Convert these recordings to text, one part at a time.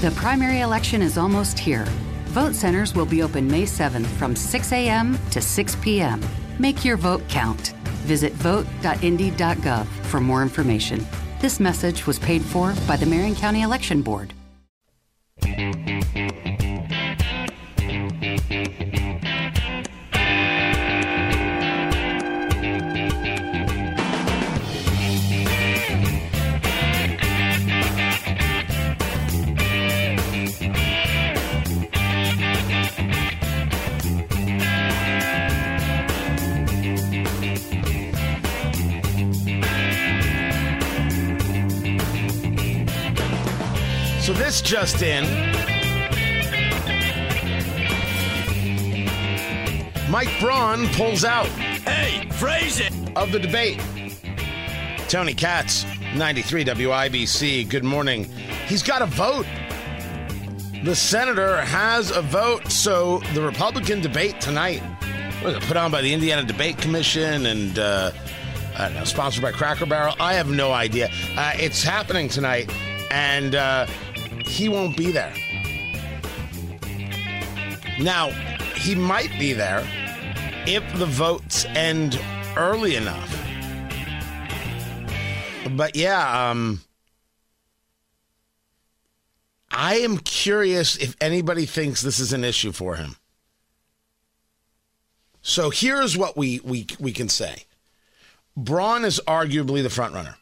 The primary election is almost here. Vote centers will be open May 7th from 6 a.m. to 6 p.m. Make your vote count. Visit vote.indy.gov for more information. This message was paid for by the Marion County Election Board. So this just in. Mike Braun pulls out. Hey, phrase it. Of the debate. Tony Katz, 93 WIBC. Good morning. He's got a vote. The senator has a vote. So the Republican debate tonight was put on by the Indiana Debate Commission and I don't know, sponsored by Cracker Barrel. I have no idea. It's happening tonight, and he won't be there. Now, he might be there if the votes end early enough. But yeah, I am curious if anybody thinks this is an issue for him. So here's what we can say. Braun is arguably the front runner.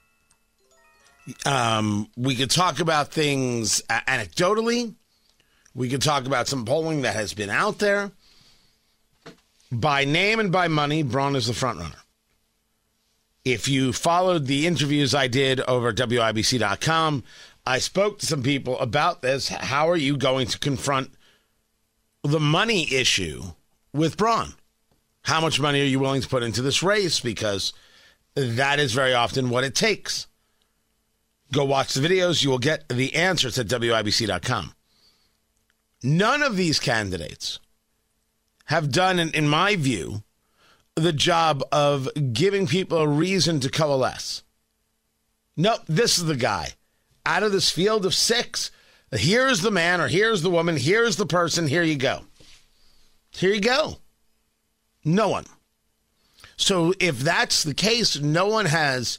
We could talk about things anecdotally. We could talk about some polling that has been out there. By name and by money, Braun is the front runner. If you followed the interviews I did over at WIBC.com, I spoke to some people about this. How are you going to confront the money issue with Braun? How much money are you willing to put into this race? Because that is very often what it takes. Go watch the videos. You will get the answers at WIBC.com. None of these candidates have done, in my view, the job of giving people a reason to coalesce. Nope, this is the guy. Out of this field of six, here's the man or here's the woman, here's the person, here you go. Here you go. No one. So if that's the case, no one has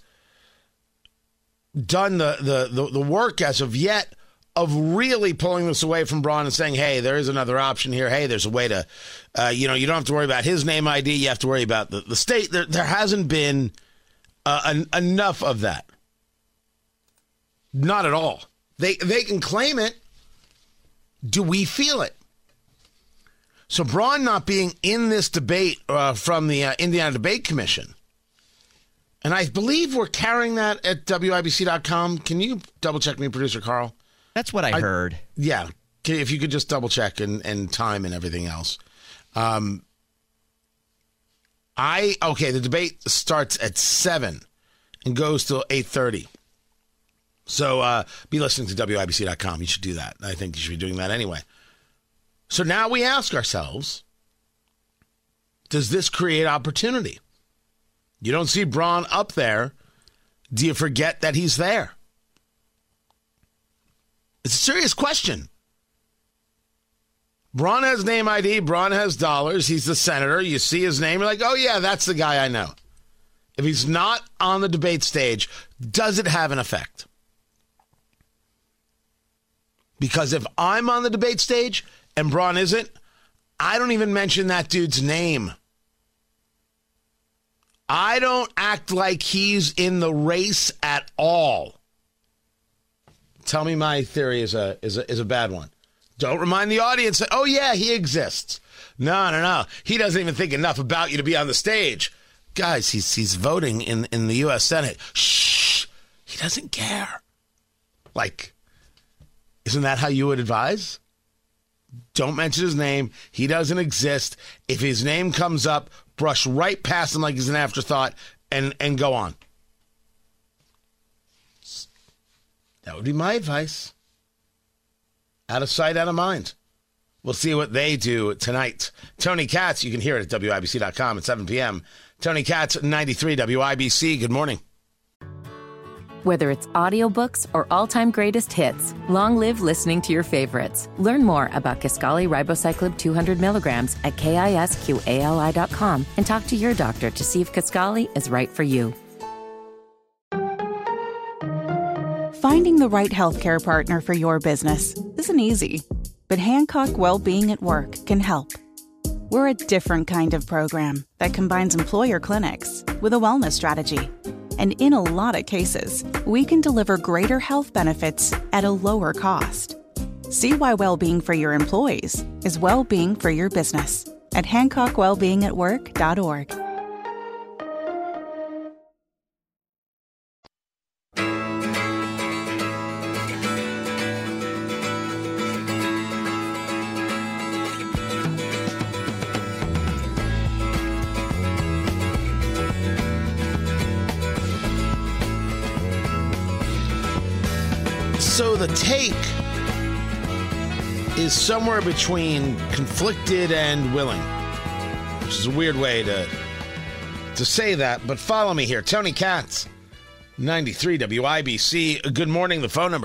done the work as of yet of really pulling this away from Braun and saying, hey, there is another option here. Hey, there's a way to, you don't have to worry about his name ID. You have to worry about the state. There hasn't been enough of that. Not at all. They can claim it. Do we feel it? So Braun not being in this debate from the Indiana Debate Commission, and I believe we're carrying that at WIBC.com. Can you double-check me, Producer Carl? That's what I heard. Yeah. If you could just double-check and time and everything else. The debate starts at 7 and goes till 8:30. So be listening to WIBC.com. You should do that. I think you should be doing that anyway. So now we ask ourselves, does this create opportunity? You don't see Braun up there. Do you forget that he's there? It's a serious question. Braun has name ID. Braun has dollars. He's the senator. You see his name. You're like, oh, yeah, that's the guy I know. If he's not on the debate stage, does it have an effect? Because if I'm on the debate stage and Braun isn't, I don't even mention that dude's name. I don't act like he's in the race at all. Tell me my theory is a bad one. Don't remind the audience that, oh, yeah, he exists. No. He doesn't even think enough about you to be on the stage. Guys, he's voting in the U.S. Senate. Shh. He doesn't care. Like, isn't that how you would advise? Don't mention his name. He doesn't exist. If his name comes up, brush right past him like he's an afterthought and go on. That would be my advice. Out of sight, out of mind. We'll see what they do tonight. Tony Katz, you can hear it at WIBC.com at 7 p.m. Tony Katz, 93 WIBC. Good morning. Whether it's audiobooks or all-time greatest hits, long live listening to your favorites. Learn more about Kisqali Ribociclib 200 milligrams at KISQALI.com and talk to your doctor to see if Kisqali is right for you. Finding the right healthcare partner for your business isn't easy, but Hancock Well-Being at Work can help. We're a different kind of program that combines employer clinics with a wellness strategy. And in a lot of cases, we can deliver greater health benefits at a lower cost. See why well-being for your employees is well-being for your business at HancockWellBeingAtWork.org. So the take is somewhere between conflicted and willing, which is a weird way to say that, but follow me here. Tony Katz, 93 WIBC. Good morning. The phone number,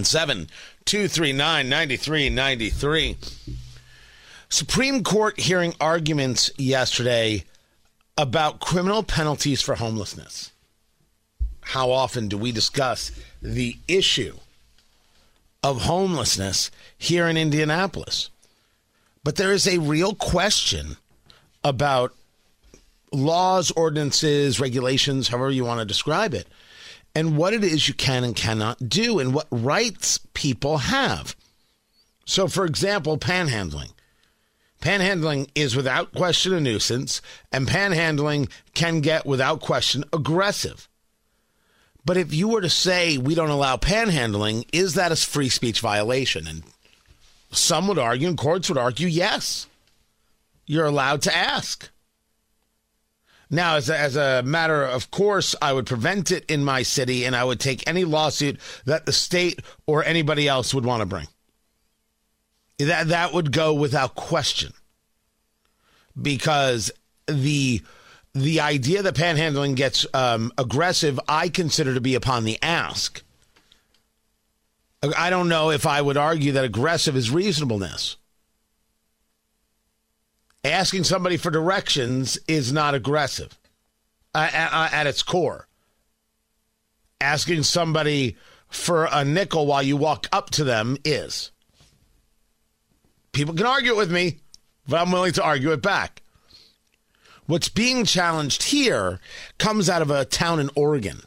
317-239-9393. Supreme Court hearing arguments yesterday about criminal penalties for homelessness. How often do we discuss the issue of homelessness here in Indianapolis? But there is a real question about laws, ordinances, regulations, however you want to describe it, and what it is you can and cannot do and what rights people have. So, for example, panhandling. Panhandling is without question a nuisance, and panhandling can get, without question, aggressive. But if you were to say we don't allow panhandling, is that a free speech violation? And some would argue, and courts would argue, yes. You're allowed to ask. Now, as a matter of course, I would prevent it in my city, and I would take any lawsuit that the state or anybody else would want to bring. That would go without question. Because the idea that panhandling gets aggressive, I consider to be upon the ask. I don't know if I would argue that aggressive is reasonableness. Asking somebody for directions is not aggressive at its core. Asking somebody for a nickel while you walk up to them is. People can argue it with me, but I'm willing to argue it back. What's being challenged here comes out of a town in Oregon.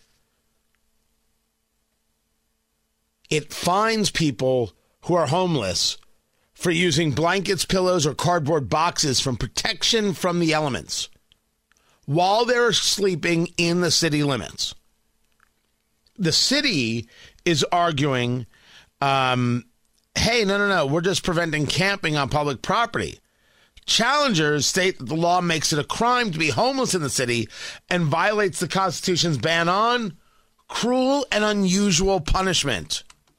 It fines people who are homeless for using blankets, pillows, or cardboard boxes from protection from the elements while they're sleeping in the city limits. The city is arguing, hey, no, we're just preventing camping on public property. Challengers state that the law makes it a crime to be homeless in the city and violates the Constitution's ban on cruel and unusual punishment.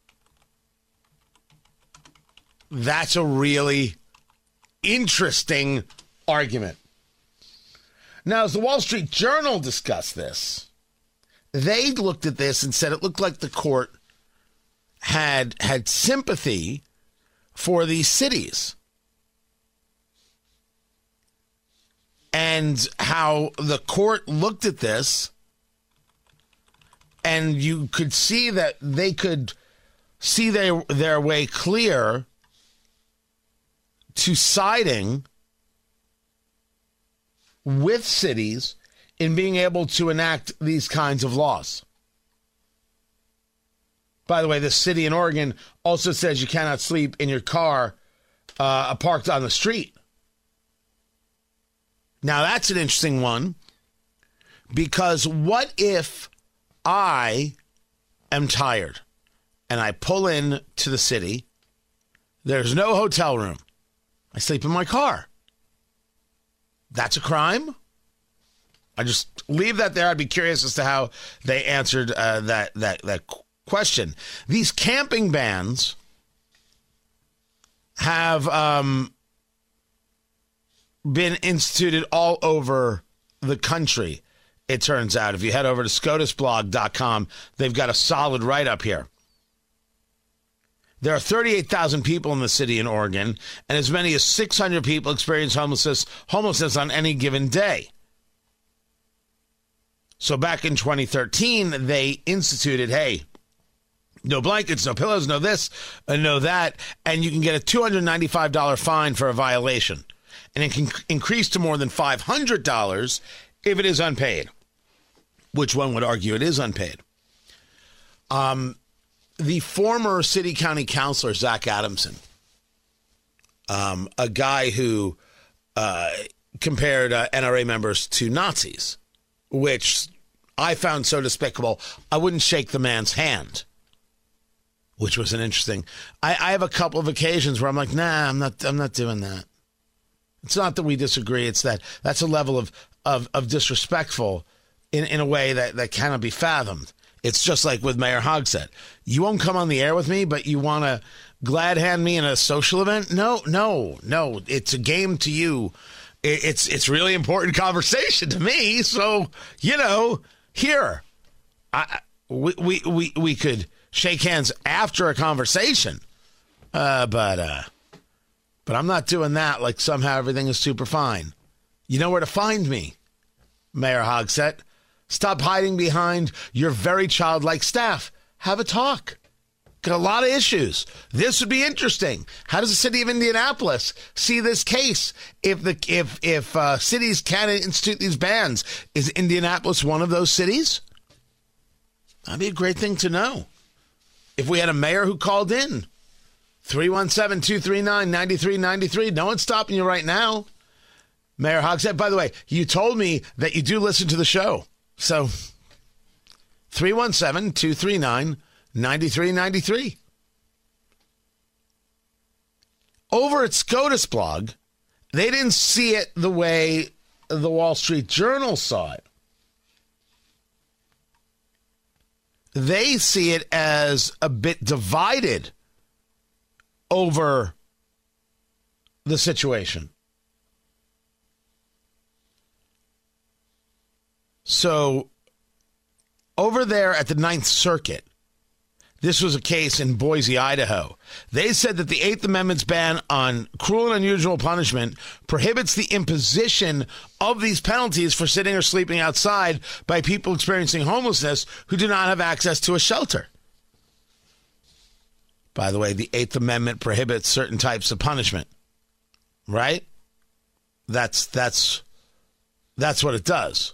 That's a really interesting argument. Now, as the Wall Street Journal discussed this, they looked at this and said it looked like the court had sympathy for these cities and how the court looked at this, and you could see that they could see their way clear to siding with cities in being able to enact these kinds of laws. By the way, the city in Oregon also says you cannot sleep in your car parked on the street. Now, that's an interesting one, because what if I am tired and I pull in to the city, there's no hotel room, I sleep in my car? That's a crime? I just leave that there. I'd be curious as to how they answered that question. These camping bans have been instituted all over the country. it turns out. If you head over to SCOTUSblog.com, they've got a solid write-up here. There are 38,000 people in the city in Oregon, and as many as 600 people experience homelessness on any given day. So back in 2013, they instituted, hey, no blankets, no pillows, no this, no that, and you can get a $295 fine for a violation. And it can increase to more than $500 if it is unpaid, which one would argue it is unpaid. The former city county councilor, Zach Adamson, a guy who compared NRA members to Nazis, which I found so despicable, I wouldn't shake the man's hand, which was an interesting. I have a couple of occasions where I'm like, nah, I'm not doing that. It's not that we disagree. It's that's a level of disrespectful in a way that cannot be fathomed. It's just like with Mayor Hogsett. You won't come on the air with me, but you want to glad hand me in a social event? No. It's a game to you. It's really important conversation to me. So, here, we could shake hands after a conversation, but I'm not doing that. Like somehow everything is super fine. You know where to find me, Mayor Hogsett. Stop hiding behind your very childlike staff. Have a talk. Got a lot of issues. This would be interesting. How does the city of Indianapolis see this case? If cities can institute these bans, is Indianapolis one of those cities? That'd be a great thing to know. If we had a mayor who called in, 317-239-9393. No one's stopping you right now. Mayor Hogsett, by the way, you told me that you do listen to the show. So, 317-239-9393. Over at SCOTUS blog, they didn't see it the way the Wall Street Journal saw it. They see it as a bit divided over the situation. So, over there at the Ninth Circuit, this was a case in Boise, Idaho. They said that the Eighth Amendment's ban on cruel and unusual punishment prohibits the imposition of these penalties for sitting or sleeping outside by people experiencing homelessness who do not have access to a shelter. By the way, the Eighth Amendment prohibits certain types of punishment, right? That's what it does.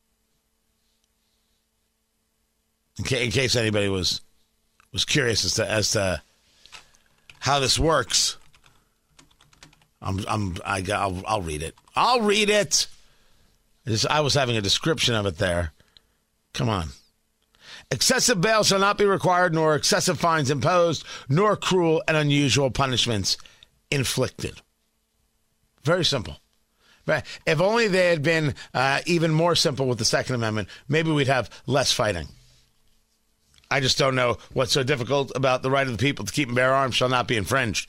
In case anybody was curious as to how this works, I'll read it. I'll read it. I was having a description of it there. Come on. Excessive bail shall not be required, nor excessive fines imposed, nor cruel and unusual punishments inflicted. Very simple. If only they had been even more simple with the Second Amendment, maybe we'd have less fighting. I just don't know what's so difficult about the right of the people to keep and bear arms shall not be infringed.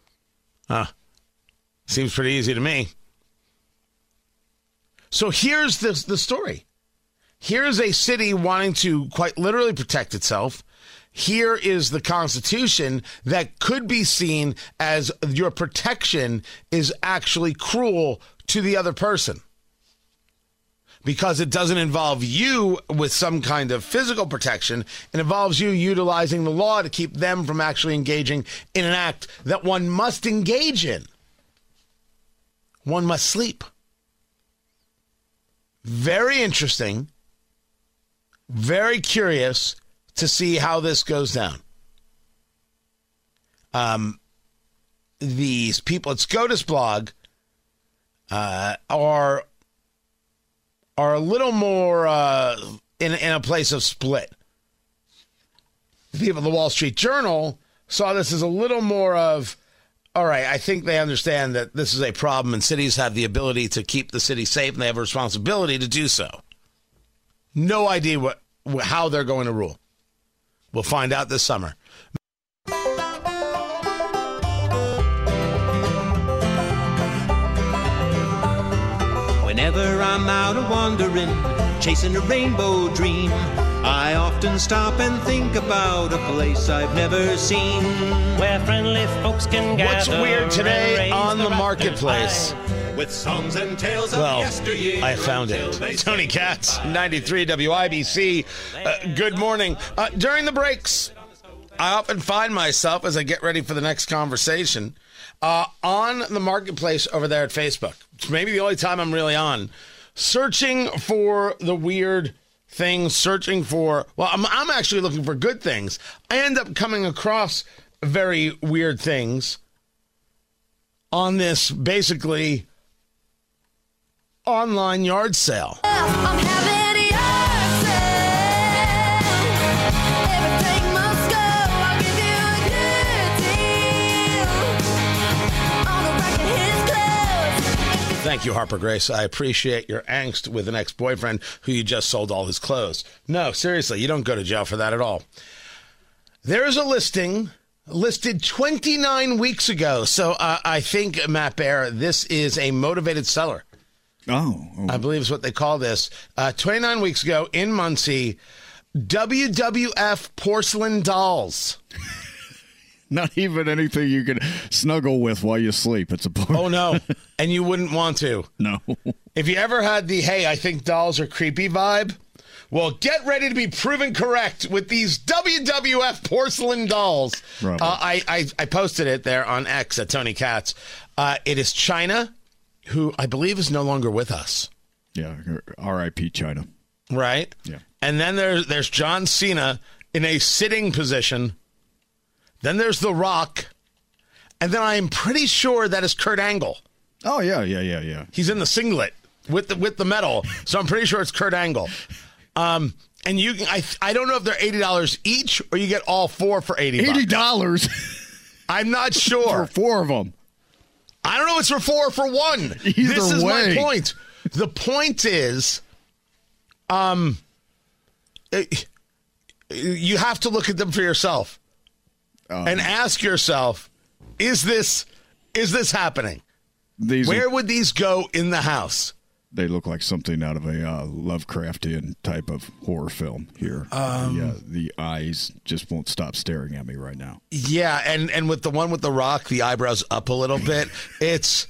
Seems pretty easy to me. So here's the story. Here's a city wanting to quite literally protect itself. Here is the Constitution that could be seen as your protection is actually cruel to the other person, because it doesn't involve you with some kind of physical protection. It involves you utilizing the law to keep them from actually engaging in an act that one must engage in. One must sleep. Very interesting. Very curious to see how this goes down. These people at SCOTUS blog are a little more in a place of split. The people at the Wall Street Journal saw this as a little more of, all right, I think they understand that this is a problem and cities have the ability to keep the city safe and they have a responsibility to do so. No idea how they're going to rule. We'll find out this summer. Whenever I'm out a wandering, chasing a rainbow dream, I often stop and think about a place I've never seen, Where friendly folks can gather. What's weird today on the marketplace? with songs and tales of Well, yesteryear. I found it. Tony Katz, 93 WIBC. Good morning. During the breaks, I often find myself, as I get ready for the next conversation, on the marketplace over there at Facebook. It's maybe the only time I'm really on. Searching for the weird things, searching for, well, I'm actually looking for good things. I end up coming across very weird things on this basically online yard sale. I'm having a yard sale. Everything must go. I'll give you a good deal. On the rack of his clothes. Thank you, Harper Grace. I appreciate your angst with an ex-boyfriend who you just sold all his clothes. No, seriously, you don't go to jail for that at all. There is a listing listed 29 weeks ago. So I think, Matt Bear, this is a motivated seller. Oh. I believe is what they call this. 29 weeks ago in Muncie, WWF porcelain dolls. Not even anything you can snuggle with while you sleep. It's a Oh, no. And you wouldn't want to. No. If you ever had the, hey, I think dolls are creepy vibe, well, get ready to be proven correct with these WWF porcelain dolls. I posted it there on X at Tony Katz. It is China, who I believe is no longer with us. Yeah, R.I.P. China. Right? Yeah. And then there's John Cena in a sitting position. Then there's The Rock. And then I'm pretty sure that is Kurt Angle. Oh, yeah. He's in the singlet with the medal. So I'm pretty sure it's Kurt Angle. And you can, I don't know if they're $80 each or you get all four for $80. $80. I'm not sure. For four of them. I don't know if it's for four or for one. Either this is way. my point. The point is, you have to look at them for yourself and ask yourself, is this happening? Where would these go in the house? They look like something out of a Lovecraftian type of horror film here. The eyes just won't stop staring at me right now. Yeah, and with the one with The Rock, the eyebrows up a little bit. It's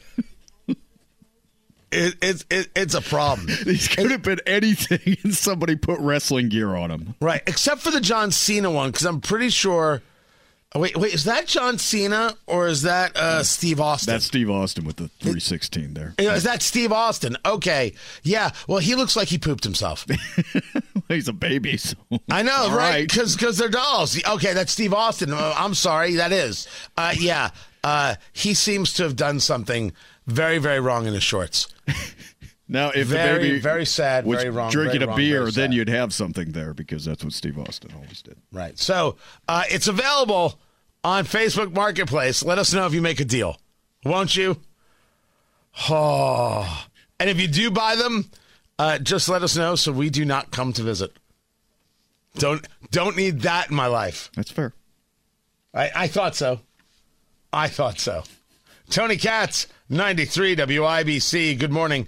a problem. These could have been anything, and somebody put wrestling gear on them. Right, except for the John Cena one, because I'm pretty sure. Oh, wait, is that John Cena or is that Steve Austin? That's Steve Austin with the 316 there. Is that Steve Austin? Okay. Yeah. Well, he looks like he pooped himself. He's a baby. So. I know, right? Because they're dolls. Okay, that's Steve Austin. I'm sorry. That is. Yeah. He seems to have done something very, very wrong in his shorts. Now, if very, the baby very sad, was very wrong, drinking very a wrong, beer, very then sad. you'd have something there because that's what Steve Austin always did. Right. So it's available on Facebook Marketplace. Let us know if you make a deal, won't you? Oh. And if you do buy them, just let us know so we do not come to visit. Don't need that in my life. That's fair. I thought so. Tony Katz, 93 WIBC. Good morning.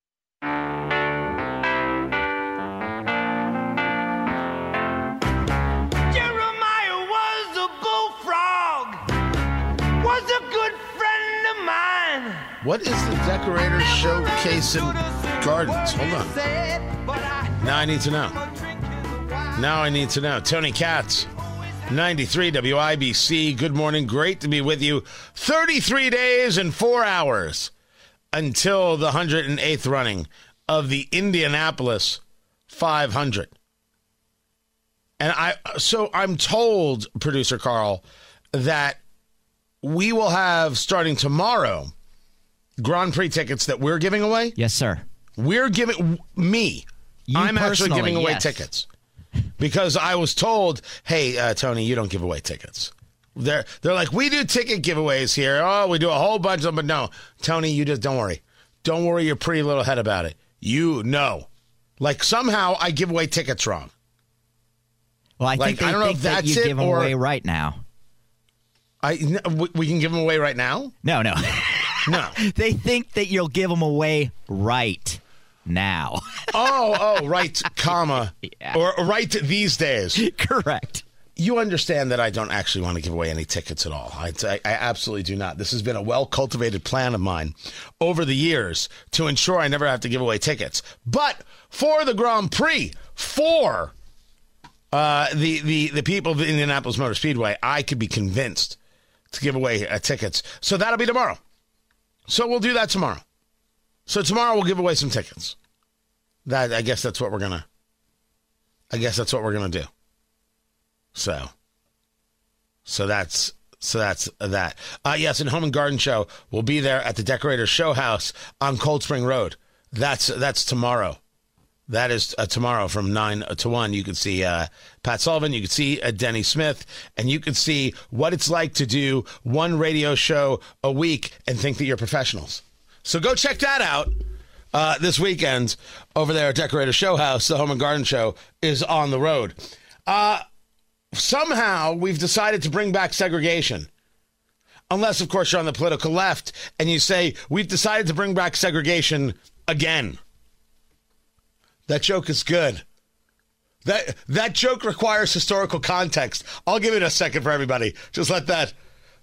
Jeremiah was a bullfrog, was a good friend of mine. What is the Decorators Showcase in Gardens? Hold on. Now I need to know. Tony Katz, 93 WIBC. Good morning. Great to be with you. 33 days and 4 hours until the 108th running of the Indianapolis 500. And I'm told, producer Carl, that we will have, starting tomorrow, Grand Prix tickets that we're giving away. Yes, sir. We're giving I'm actually giving away tickets because I was told, hey, Tony, you don't give away tickets. They're like, we do ticket giveaways here. Oh, we do a whole bunch of them. But no, Tony, you just don't worry. Don't worry your pretty little head about it. You know. Like somehow I give away tickets wrong. Well, I think I don't know if that that's you it give them or away right now. We can give them away right now? No. No. They think that you'll give them away right now. Right, comma. Yeah. Or right these days. Correct. You understand that I don't actually want to give away any tickets at all. I absolutely do not. This has been a well-cultivated plan of mine over the years to ensure I never have to give away tickets. But for the Grand Prix, for the people of the Indianapolis Motor Speedway, I could be convinced to give away tickets. So that'll be tomorrow. So we'll do that tomorrow. So tomorrow we'll give away some tickets. I guess that's what we're gonna do. So that's that. Yes, and Home and Garden Show will be there at the Decorator Show House on Cold Spring Road. That's tomorrow. That is tomorrow from 9 to 1. You can see Pat Sullivan, you can see Denny Smith, and you can see what it's like to do one radio show a week and think that you're professionals. So go check that out this weekend over there at Decorator Show House. The Home and Garden Show is on the road. Somehow we've decided to bring back segregation. Unless, of course, you're on the political left and you say, we've decided to bring back segregation again. That joke is good. That joke requires historical context. I'll give it a second for everybody. Just let that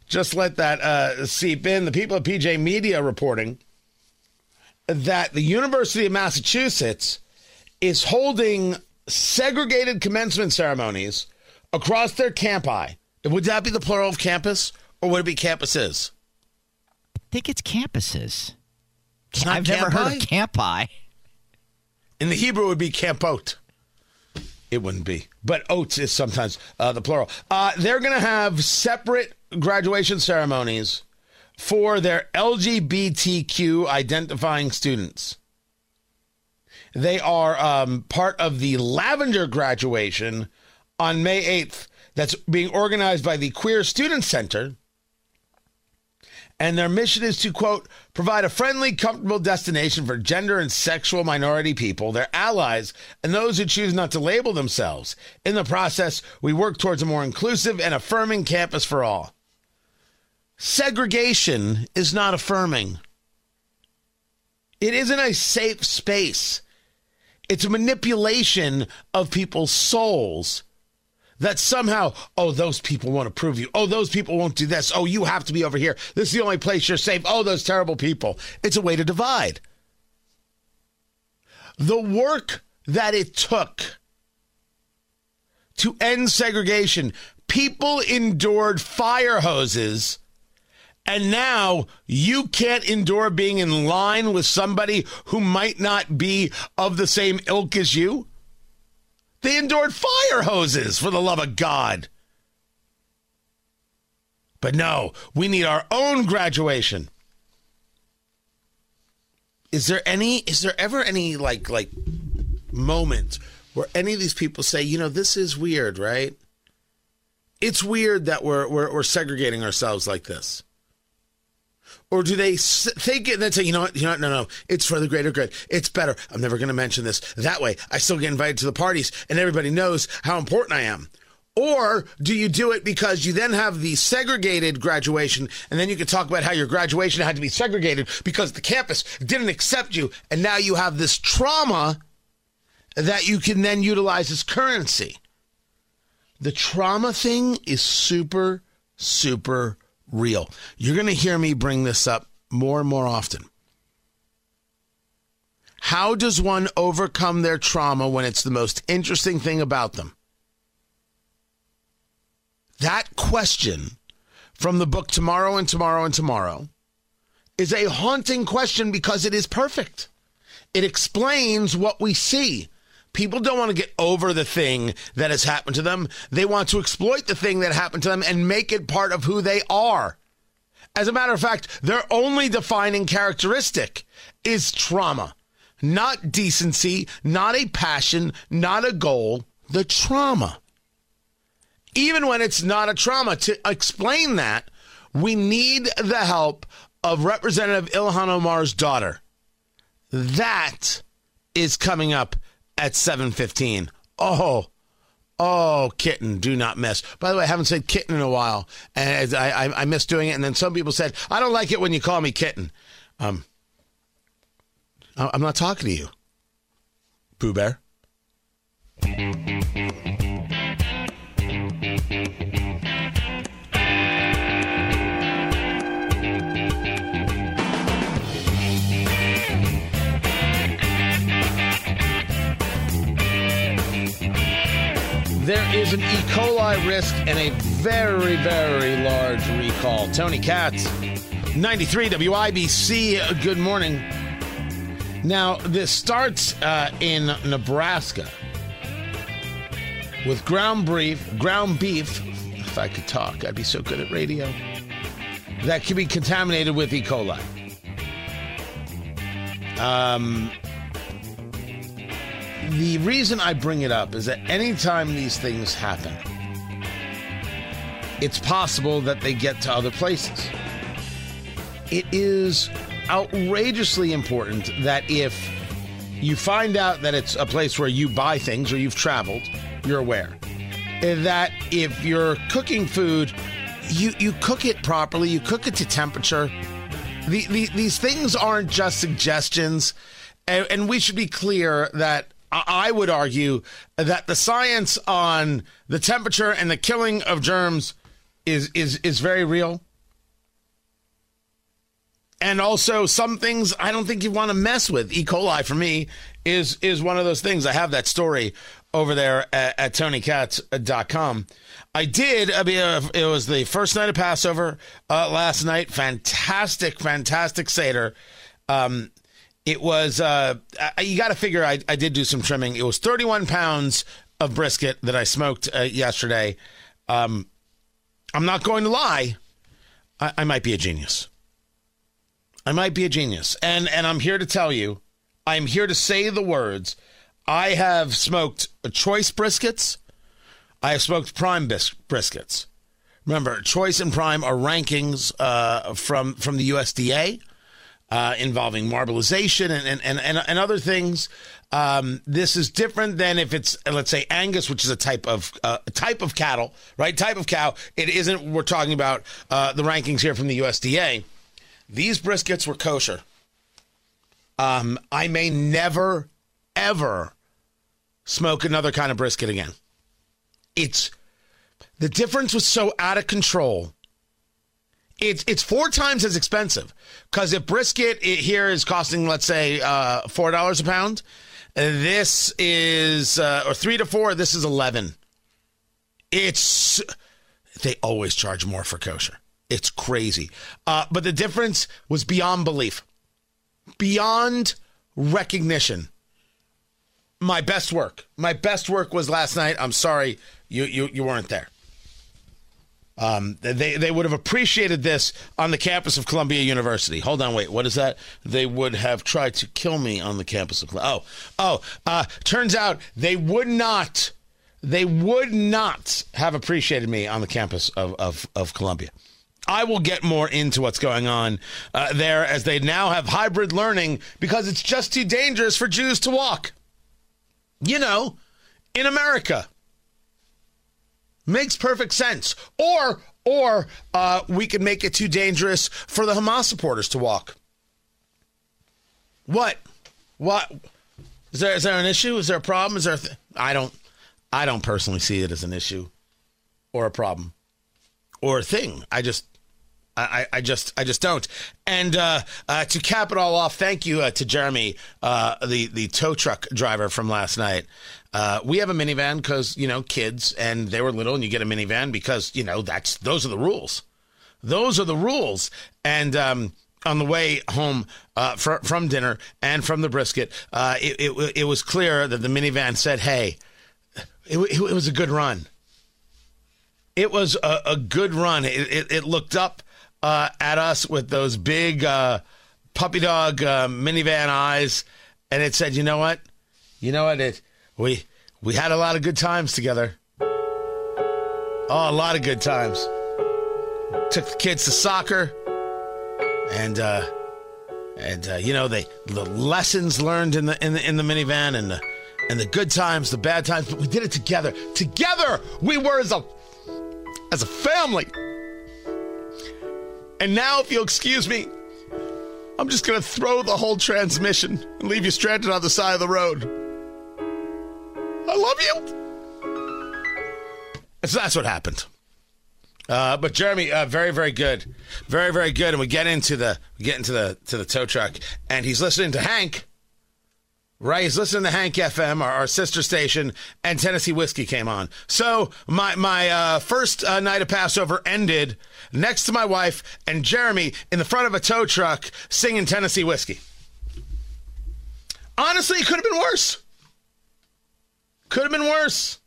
seep in. The people at PJ Media reporting that the University of Massachusetts is holding segregated commencement ceremonies across their campi. Would that be the plural of campus, or would it be campuses? I think it's campuses. It's not I've never heard of campi. In the Hebrew, it would be campot. It wouldn't be. But oats is sometimes the plural. They're going to have separate graduation ceremonies for their LGBTQ identifying students. They are part of the Lavender graduation on May 8th that's being organized by the Queer Student Center. And their mission is to, quote, provide a friendly, comfortable destination for gender and sexual minority people, their allies, and those who choose not to label themselves. In the process, we work towards a more inclusive and affirming campus for all. Segregation is not affirming. It isn't a safe space. It's a manipulation of people's souls. That somehow, oh, those people won't approve you. Oh, those people won't do this. Oh, you have to be over here. This is the only place you're safe. Oh, those terrible people. It's a way to divide. The work that it took to end segregation, people endured fire hoses, and now you can't endure being in line with somebody who might not be of the same ilk as you? They endured fire hoses, for the love of God. But no, we need our own graduation. Is there ever any like moment where any of these people say, you know, this is weird, right? It's weird that we're segregating ourselves like this. Or do they think it and then say, you know what, no, it's for the greater good. It's better. I'm never going to mention this. That way, I still get invited to the parties and everybody knows how important I am. Or do you do it because you then have the segregated graduation and then you can talk about how your graduation had to be segregated because the campus didn't accept you and now you have this trauma that you can then utilize as currency. The trauma thing is super, super real. You're going to hear me bring this up more and more often. How does one overcome their trauma when it's the most interesting thing about them? That question from the book Tomorrow and Tomorrow and Tomorrow is a haunting question because it is perfect. It explains what we see. People don't want to get over the thing that has happened to them. They want to exploit the thing that happened to them and make it part of who they are. As a matter of fact, their only defining characteristic is trauma. Not decency, not a passion, not a goal, the trauma. Even when it's not a trauma, to explain that, we need the help of Representative Ilhan Omar's daughter. That is coming up at 7:15. Oh, kitten, do not miss. By the way, I haven't said kitten in a while, and I miss doing it. And then some people said, I don't like it when you call me kitten. I'm not talking to you. Pooh Bear. There is an E. coli risk and a very, very large recall. Tony Katz, 93 WIBC, good morning. Now, this starts in Nebraska with ground beef, if I could talk, I'd be so good at radio, that could be contaminated with E. coli. The reason I bring it up is that anytime these things happen, it's possible that they get to other places. It is outrageously important that if you find out that it's a place where you buy things or you've traveled, you're aware. That if you're cooking food, you cook it properly, you cook it to temperature. These things aren't just suggestions, and we should be clear that I would argue that the science on the temperature and the killing of germs is very real. And also some things I don't think you want to mess with. E. coli for me is one of those things. I have that story over there at TonyKatz.com. It was the first night of Passover last night. Fantastic Seder. It was, you got to figure, I did do some trimming. It was 31 pounds of brisket that I smoked yesterday. I'm not going to lie. I might be a genius. And I'm here to tell you, I'm here to say the words. I have smoked choice briskets. I have smoked prime briskets. Remember, choice and prime are rankings from the USDA. Involving marbleization and other things. This is different than if it's, let's say, Angus, which is a type of cattle, right? Type of cow. It isn't. We're talking about the rankings here from the USDA. These briskets were kosher. I may never, ever smoke another kind of brisket again. The difference was so out of control. It's 4 times as expensive because if brisket here is costing, let's say, $4 a pound, this is or 3 to 4. This is 11. They always charge more for kosher. It's crazy, but the difference was beyond belief, beyond recognition. My best work was last night. I'm sorry you weren't there. They would have appreciated this on the campus of Columbia University. Hold on, wait, what is that? They would have tried to kill me on the campus of Columbia. Turns out they would not have appreciated me on the campus of Columbia. I will get more into what's going on there as they now have hybrid learning because it's just too dangerous for Jews to walk. You know, in America. Makes perfect sense. Or we could make it too dangerous for the Hamas supporters to walk. What? Is there an issue? Is there a problem? Is there I don't personally see it as an issue or a problem or a thing. I just don't. And to cap it all off, thank you to Jeremy, the tow truck driver from last night. We have a minivan because, kids, and they were little, and you get a minivan because, those are the rules. Those are the rules. And on the way home from dinner and from the brisket, it was clear that the minivan said, hey, it was a good run. It was a good run. It looked up at us with those big puppy dog minivan eyes, and it said, you know what? We had a lot of good times together. Oh, a lot of good times. Took the kids to soccer, and the lessons learned in the minivan, and the good times, the bad times, but we did it together. Together we were as a family. And now, if you'll excuse me, I'm just going to throw the whole transmission and leave you stranded on the side of the road. I love you. So that's what happened. But Jeremy, very, very good. Very, very good. And we get into the tow truck, and he's listening to Hank. Right, he's listening to Hank FM, our sister station, and Tennessee Whiskey came on. So my first night of Passover ended next to my wife and Jeremy in the front of a tow truck singing Tennessee Whiskey. Honestly, it could have been worse. Could have been worse.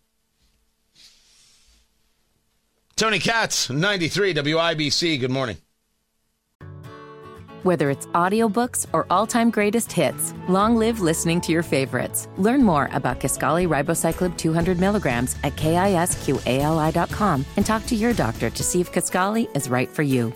Tony Katz, 93 WIBC, good morning. Whether it's audiobooks or all-time greatest hits, long live listening to your favorites. Learn more about Kisqali Ribociclib 200 milligrams at KISQALI.com and talk to your doctor to see if Kisqali is right for you.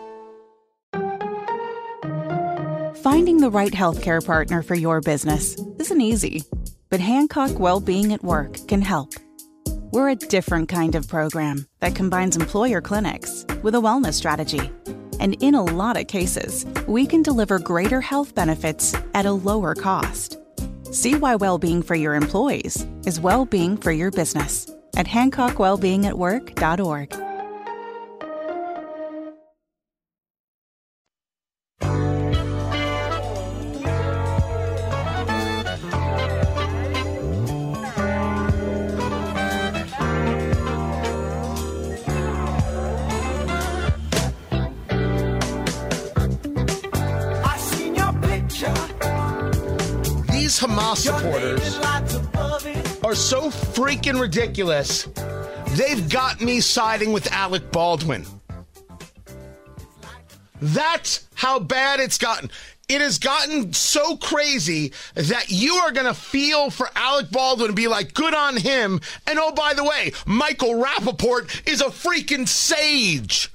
Finding the right healthcare partner for your business isn't easy, but Hancock Well-Being at Work can help. We're a different kind of program that combines employer clinics with a wellness strategy. And in a lot of cases, we can deliver greater health benefits at a lower cost. See why well-being for your employees is well-being for your business at HancockWellBeingAtWork.org. These Hamas supporters are so freaking ridiculous, they've got me siding with Alec Baldwin. That's how bad it's gotten. It has gotten so crazy that you are going to feel for Alec Baldwin and be like, good on him. And oh, by the way, Michael Rappaport is a freaking sage.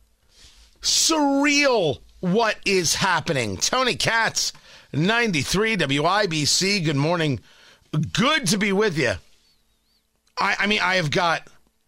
Surreal what is happening. Tony Katz, 93 WIBC, good morning. Good to be with you. I mean, I have got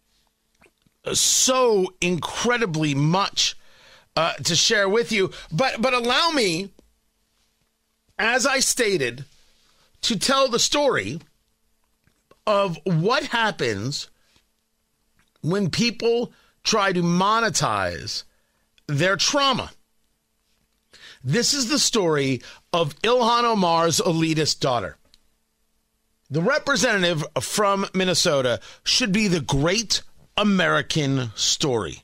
so incredibly much to share with you, but allow me, as I stated, to tell the story of what happens when people try to monetize their trauma. This is the story of Ilhan Omar's elitist daughter. The representative from Minnesota should be the great American story.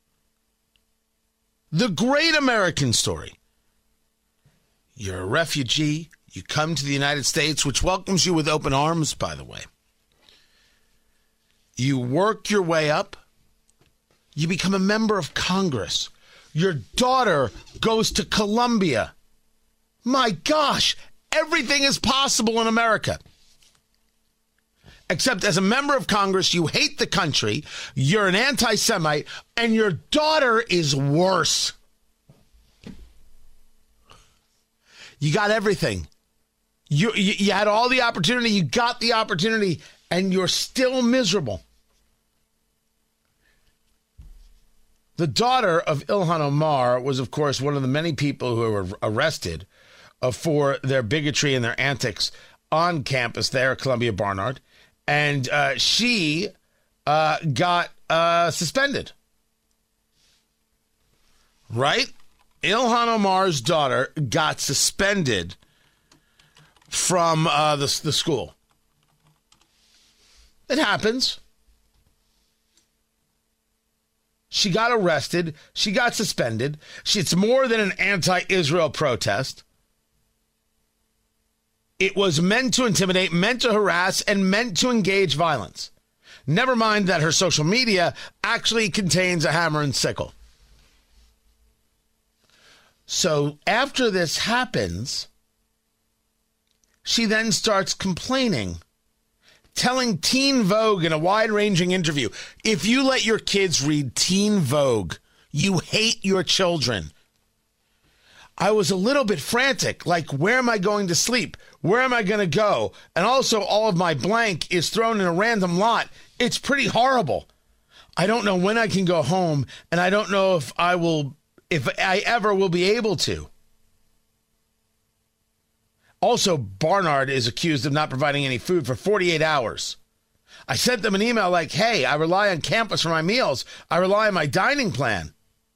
The great American story. You're a refugee. You come to the United States, which welcomes you with open arms, by the way. You work your way up. You become a member of Congress. Your daughter goes to Columbia. My gosh, everything is possible in America. Except as a member of Congress, you hate the country, you're an anti-Semite, and your daughter is worse. You got everything. You had all the opportunity, you got the opportunity, and you're still miserable. The daughter of Ilhan Omar was, of course, one of the many people who were arrested for their bigotry and their antics on campus there at Columbia Barnard. And she got suspended. Right? Ilhan Omar's daughter got suspended from the school. It happens. She got arrested. She got suspended. It's more than an anti-Israel protest. It was meant to intimidate, meant to harass, and meant to engage violence. Never mind that her social media actually contains a hammer and sickle. So after this happens, she then starts complaining, telling Teen Vogue in a wide-ranging interview, if you let your kids read Teen Vogue, you hate your children. I was a little bit frantic, like, where am I going to sleep? Where am I going to go? And also, all of my blank is thrown in a random lot. It's pretty horrible. I don't know when I can go home, and I don't know if I ever will be able to. Also, Barnard is accused of not providing any food for 48 hours. I sent them an email like, hey, I rely on campus for my meals. I rely on my dining plan.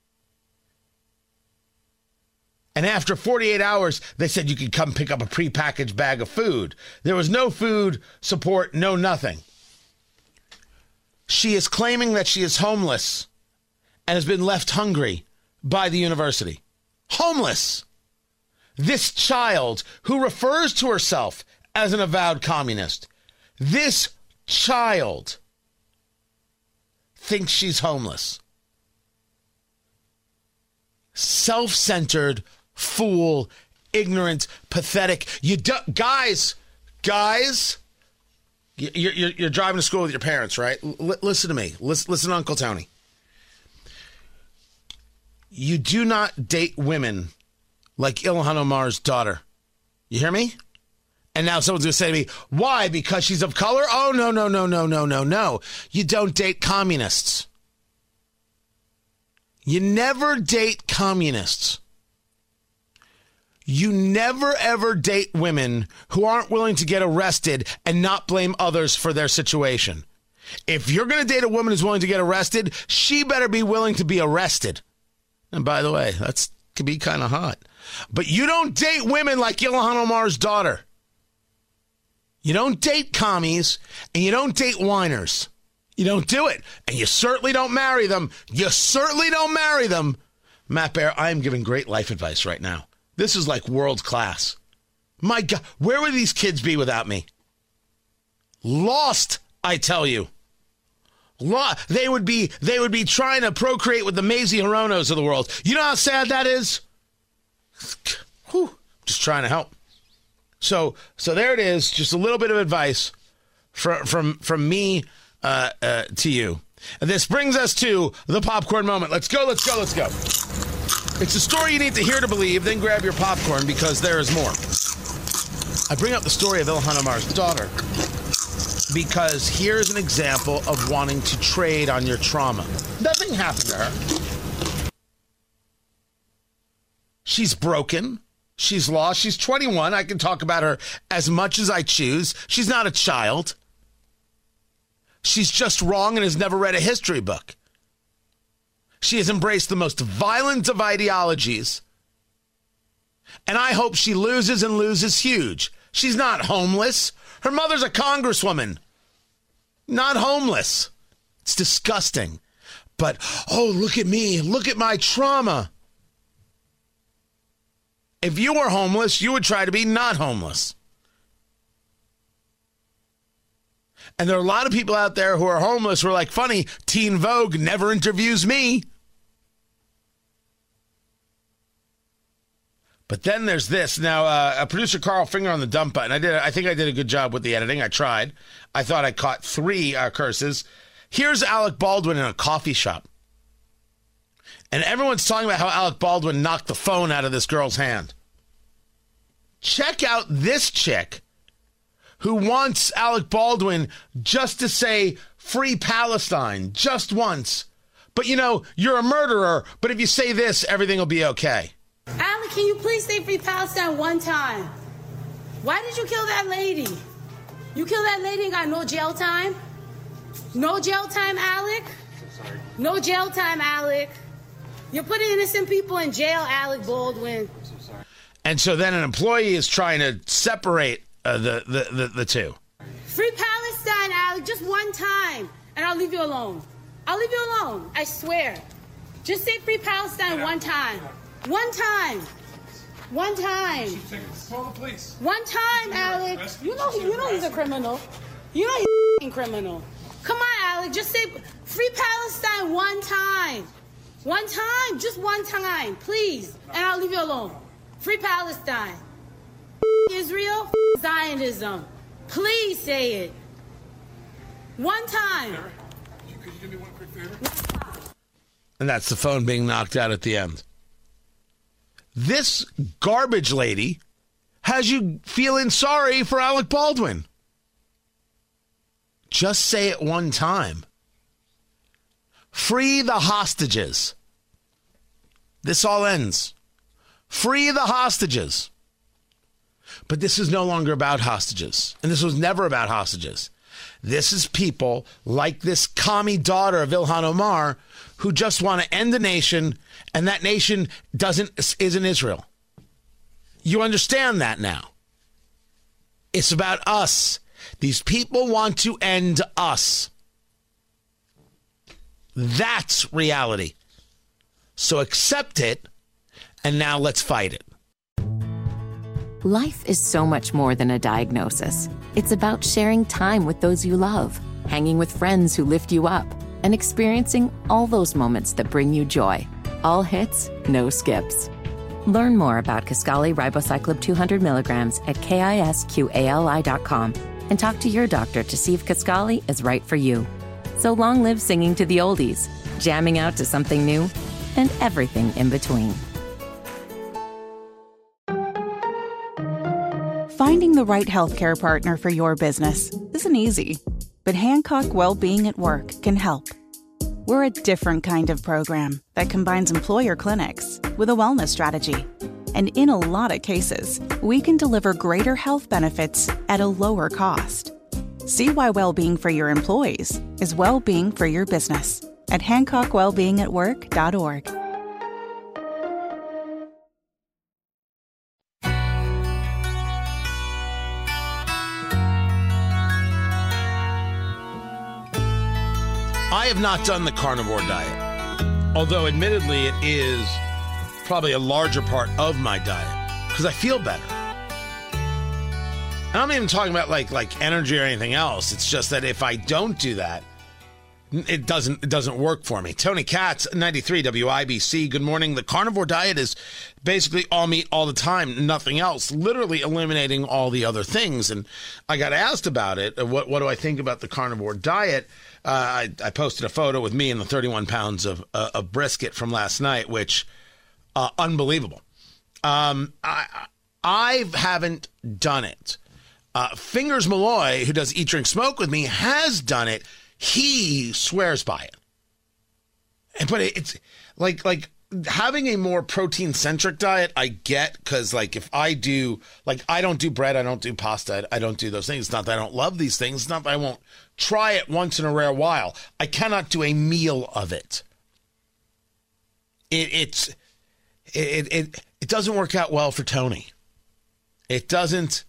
And after 48 hours, they said you could come pick up a prepackaged bag of food. There was no food support, no nothing. She is claiming that she is homeless and has been left hungry by the university. Homeless. This child who refers to herself as an avowed communist, this child thinks she's homeless. Self-centered, fool, ignorant, pathetic. Guys, you're driving to school with your parents, right? Listen to me. Listen to Uncle Tony. You do not date women like Ilhan Omar's daughter. You hear me? And now someone's going to say to me, why? Because she's of color? Oh, no. You don't date communists. You never date communists. You never, ever date women who aren't willing to get arrested and not blame others for their situation. If you're going to date a woman who's willing to get arrested, she better be willing to be arrested. And by the way, that's could be kind of hot. But you don't date women like Ilhan Omar's daughter. You don't date commies, and you don't date whiners. You don't do it. And you certainly don't marry them. Matt Bear, I am giving great life advice right now. This is like world class. My God, where would these kids be without me? Lost, I tell you. They would be trying to procreate with the Mazie Hironos of the world. You know how sad that is? Whew, just trying to help. So there it is. Just a little bit of advice from me to you. And this brings us to the popcorn moment. Let's go. It's a story you need to hear to believe. Then grab your popcorn because there is more. I bring up the story of Ilhan Omar's daughter because here's an example of wanting to trade on your trauma. Nothing happened to her. She's broken. She's lost. She's 21. I can talk about her as much as I choose. She's not a child. She's just wrong and has never read a history book. She has embraced the most violent of ideologies. And I hope she loses and loses huge. She's not homeless. Her mother's a congresswoman. Not homeless. It's disgusting. But, oh, look at me. Look at my trauma. If you were homeless, you would try to be not homeless. And there are a lot of people out there who are homeless who are like, funny, Teen Vogue never interviews me. But then there's this. Now, producer Carl, finger on the dump button. I think I did a good job with the editing. I tried. I thought I caught 3 curses. Here's Alec Baldwin in a coffee shop. And everyone's talking about how Alec Baldwin knocked the phone out of this girl's hand. Check out this chick who wants Alec Baldwin just to say free Palestine just once. But, you know, you're a murderer, but if you say this, everything will be okay. Alec, can you please say free Palestine one time? Why did you kill that lady? You killed that lady and got no jail time? No jail time, Alec? No jail time, Alec. You're putting innocent people in jail, Alec Baldwin. And so then an employee is trying to separate the two. Free Palestine, Alec, just one time, and I'll leave you alone. I'll leave you alone, I swear. Just say free Palestine one time. One time. One time. Call the police. One time, Alec. You know he's a criminal. You know he's a criminal. Come on, Alec, just say free Palestine one time. One time, just one time, please, and I'll leave you alone. Free Palestine. Israel, Zionism. Please say it. One time. Could you do me one quick favor? And that's the phone being knocked out at the end. This garbage lady has you feeling sorry for Alec Baldwin. Just say it one time. Free the hostages. This all ends. Free the hostages. But this is no longer about hostages. And this was never about hostages. This is people like this commie daughter of Ilhan Omar who just want to end the nation, and that nation isn't Israel. You understand that now. It's about us. These people want to end us. That's reality. So accept it, and now let's fight it. Life is so much more than a diagnosis. It's about sharing time with those you love, hanging with friends who lift you up, and experiencing all those moments that bring you joy. All hits, no skips. Learn more about Kisqali Ribociclib 200 milligrams at KISQALI.com and talk to your doctor to see if Kisqali is right for you. So long live singing to the oldies, jamming out to something new, and everything in between. Finding the right healthcare partner for your business isn't easy, but Hancock Well-Being at Work can help. We're a different kind of program that combines employer clinics with a wellness strategy. And in a lot of cases, we can deliver greater health benefits at a lower cost. See why well-being for your employees is well-being for your business at HancockWellBeingAtWork.org. I have not done the carnivore diet, although admittedly it is probably a larger part of my diet because I feel better. And I'm not even talking about like energy or anything else. It's just that if I don't do that, it doesn't work for me. Tony Katz, 93 WIBC. Good morning. The carnivore diet is basically all meat all the time, nothing else, literally eliminating all the other things. And I got asked about it. What do I think about the carnivore diet? I posted a photo with me and the 31 pounds of brisket from last night, which unbelievable. I haven't done it. Fingers Malloy, who does Eat, Drink, Smoke with me, has done it. He swears by it. But it's like having a more protein-centric diet, I get, because if I do, I don't do bread, I don't do pasta, I don't do those things. It's not that I don't love these things. It's not that I won't try it once in a rare while. I cannot do a meal of it. It doesn't work out well for Tony. It doesn't.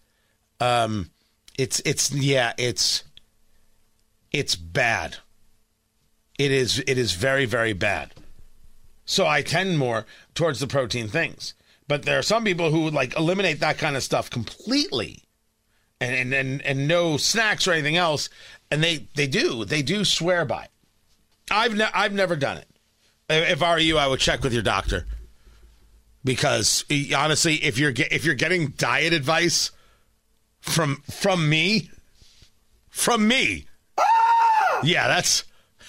It's bad. It is very, very bad. So I tend more towards the protein things. But there are some people who would eliminate that kind of stuff completely and no snacks or anything else. And they do swear by it. I've never done it. If I were you, I would check with your doctor. Because honestly, if you're getting diet advice from me, yeah, that's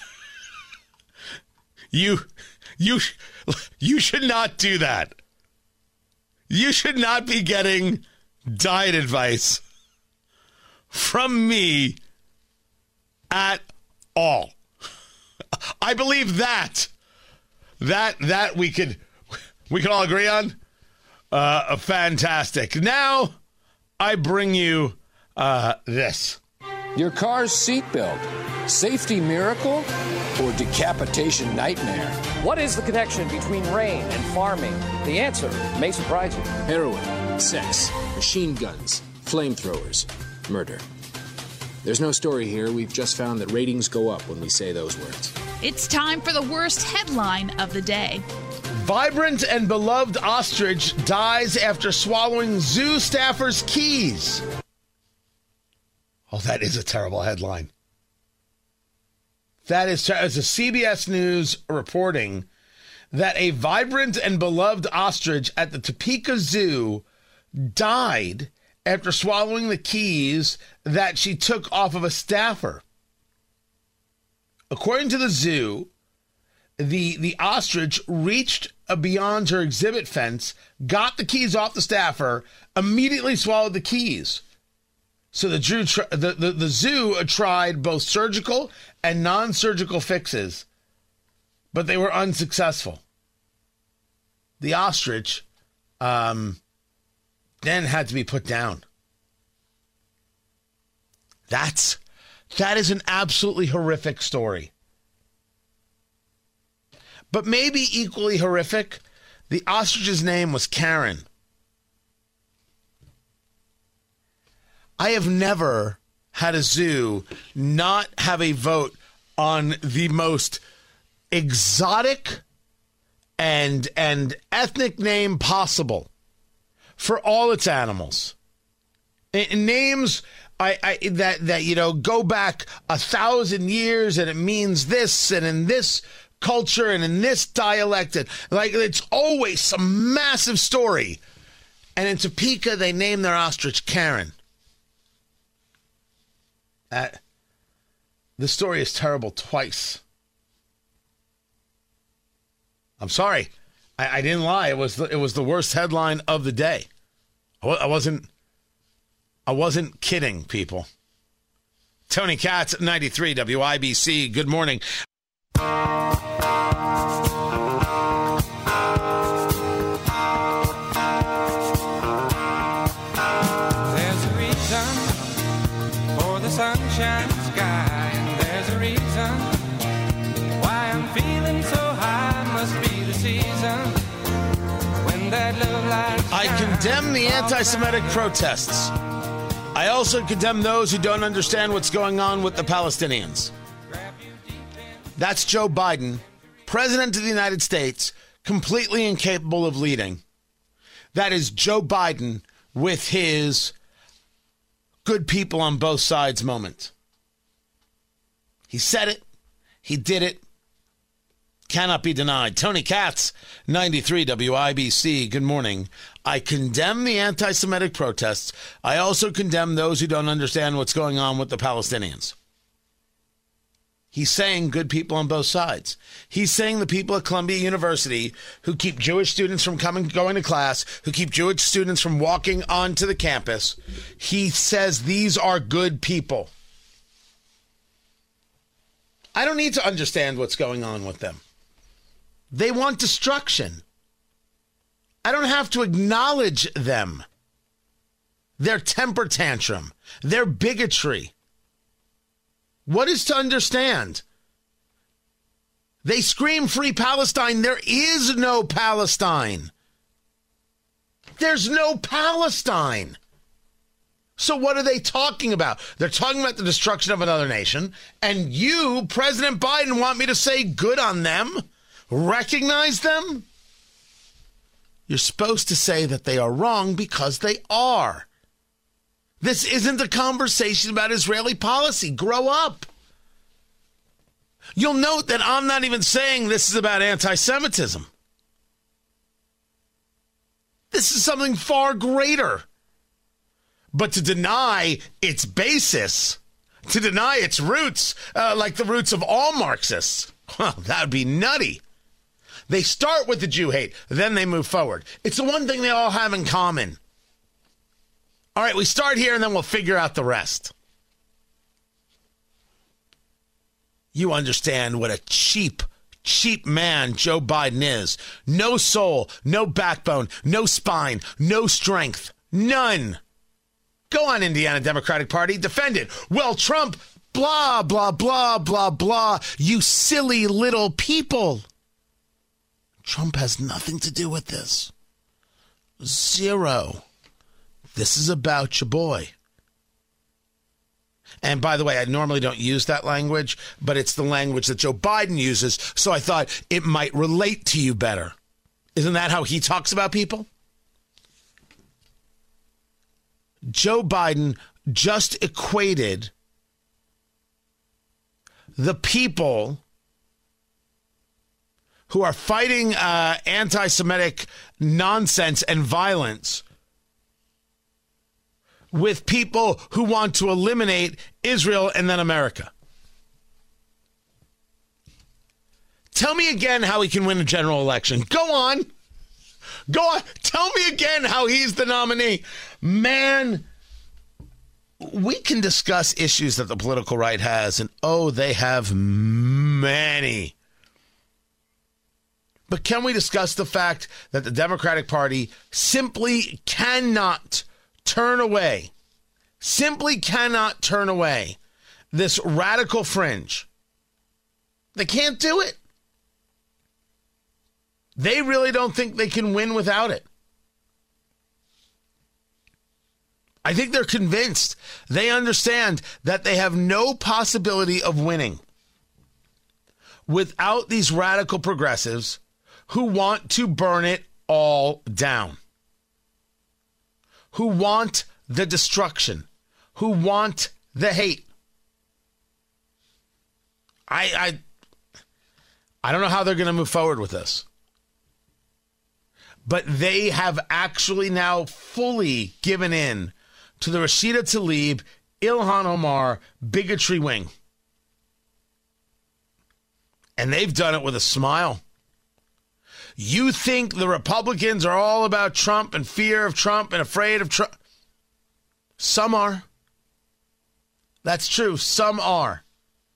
you should not do that. You should not be getting diet advice from me at all. I believe that we could all agree on. Fantastic. Now I bring you this. Your car's seatbelt, safety miracle or decapitation nightmare? What is the connection between rain and farming? The answer may surprise you. Heroin, sex, machine guns, flamethrowers, murder. There's no story here. We've just found that ratings go up when we say those words. It's time for the worst headline of the day. Vibrant and beloved ostrich dies after swallowing zoo staffer's keys. Oh, that is a terrible headline. That is as a CBS News reporting that a vibrant and beloved ostrich at the Topeka Zoo died after swallowing the keys that she took off of a staffer. According to the zoo, the ostrich reached beyond her exhibit fence, got the keys off the staffer, immediately swallowed the keys. So the zoo tried both surgical and non-surgical fixes, but they were unsuccessful. The ostrich then had to be put down. That is an absolutely horrific story. But maybe equally horrific, the ostrich's name was Karen. I have never had a zoo not have a vote on the most exotic and ethnic name possible for all its animals. Names that go back 1,000 years, and it means this, and in this culture and in this dialect, and it's always some massive story. And in Topeka, they named their ostrich Karen. The story is terrible twice. I'm sorry. I didn't lie. It was the worst headline of the day. I wasn't kidding, people. Tony Katz, 93 WIBC. Good morning. There's a reason for the sunshine sky, and there's a reason why I'm feeling so high. Must be the season when that love light. I condemn the anti-Semitic protests. I also condemn those who don't understand what's going on with the Palestinians. That's Joe Biden, President of the United States, completely incapable of leading. That is Joe Biden with his good people on both sides moment. He said it. He did it. Cannot be denied. Tony Katz, 93 WIBC. Good morning. I condemn the anti-Semitic protests. I also condemn those who don't understand what's going on with the Palestinians. He's saying good people on both sides. He's saying the people at Columbia University who keep Jewish students from going to class, who keep Jewish students from walking onto the campus. He says these are good people. I don't need to understand what's going on with them. They want destruction. I don't have to acknowledge them. Their temper tantrum, their bigotry. What is to understand? They scream free Palestine. There is no Palestine. There's no Palestine. So what are they talking about? They're talking about the destruction of another nation. And you, President Biden, want me to say good on them? Recognize them? You're supposed to say that they are wrong because they are. This isn't a conversation about Israeli policy. Grow up. You'll note that I'm not even saying this is about anti-Semitism. This is something far greater. But to deny its basis, to deny its roots, like the roots of all Marxists, well, that would be nutty. They start with the Jew hate, then they move forward. It's the one thing they all have in common. All right, we start here and then we'll figure out the rest. You understand what a cheap man Joe Biden is. No soul, no backbone, no spine, no strength, none. Go on, Indiana Democratic Party, defend it. Well, Trump, blah, blah, blah, blah, blah. You silly little people. Trump has nothing to do with this. Zero. This is about your boy. And by the way, I normally don't use that language, but it's the language that Joe Biden uses, so I thought it might relate to you better. Isn't that how he talks about people? Joe Biden just equated the people who are fighting anti-Semitic nonsense and violence with people who want to eliminate Israel and then America. Tell me again how he can win a general election. Go on. Go on. Tell me again how he's the nominee. Man, we can discuss issues that the political right has, and oh, they have many. But can we discuss the fact that the Democratic Party simply cannot turn away this radical fringe? They can't do it. They really don't think they can win without it. I think they're convinced. They understand that they have no possibility of winning without these radical progressives who want to burn it all down, who want the destruction, who want the hate. I don't know how they're going to move forward with this. But they have actually now fully given in to the Rashida Tlaib, Ilhan Omar bigotry wing. And they've done it with a smile. You think the Republicans are all about Trump and fear of Trump and afraid of Trump? Some are. That's true. Some are.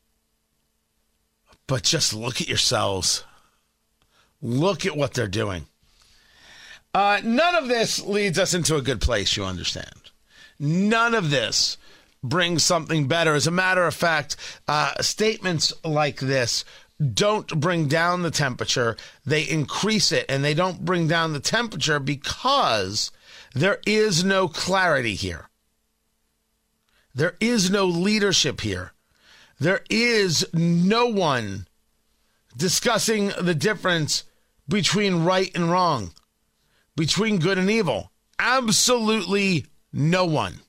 But just look at yourselves. Look at what they're doing. None of this leads us into a good place, you understand. None of this brings something better. As a matter of fact, statements like this don't bring down the temperature. They increase it, and they don't bring down the temperature because there is no clarity here. There is no leadership here. There is no one discussing the difference between right and wrong, between good and evil. Absolutely no one.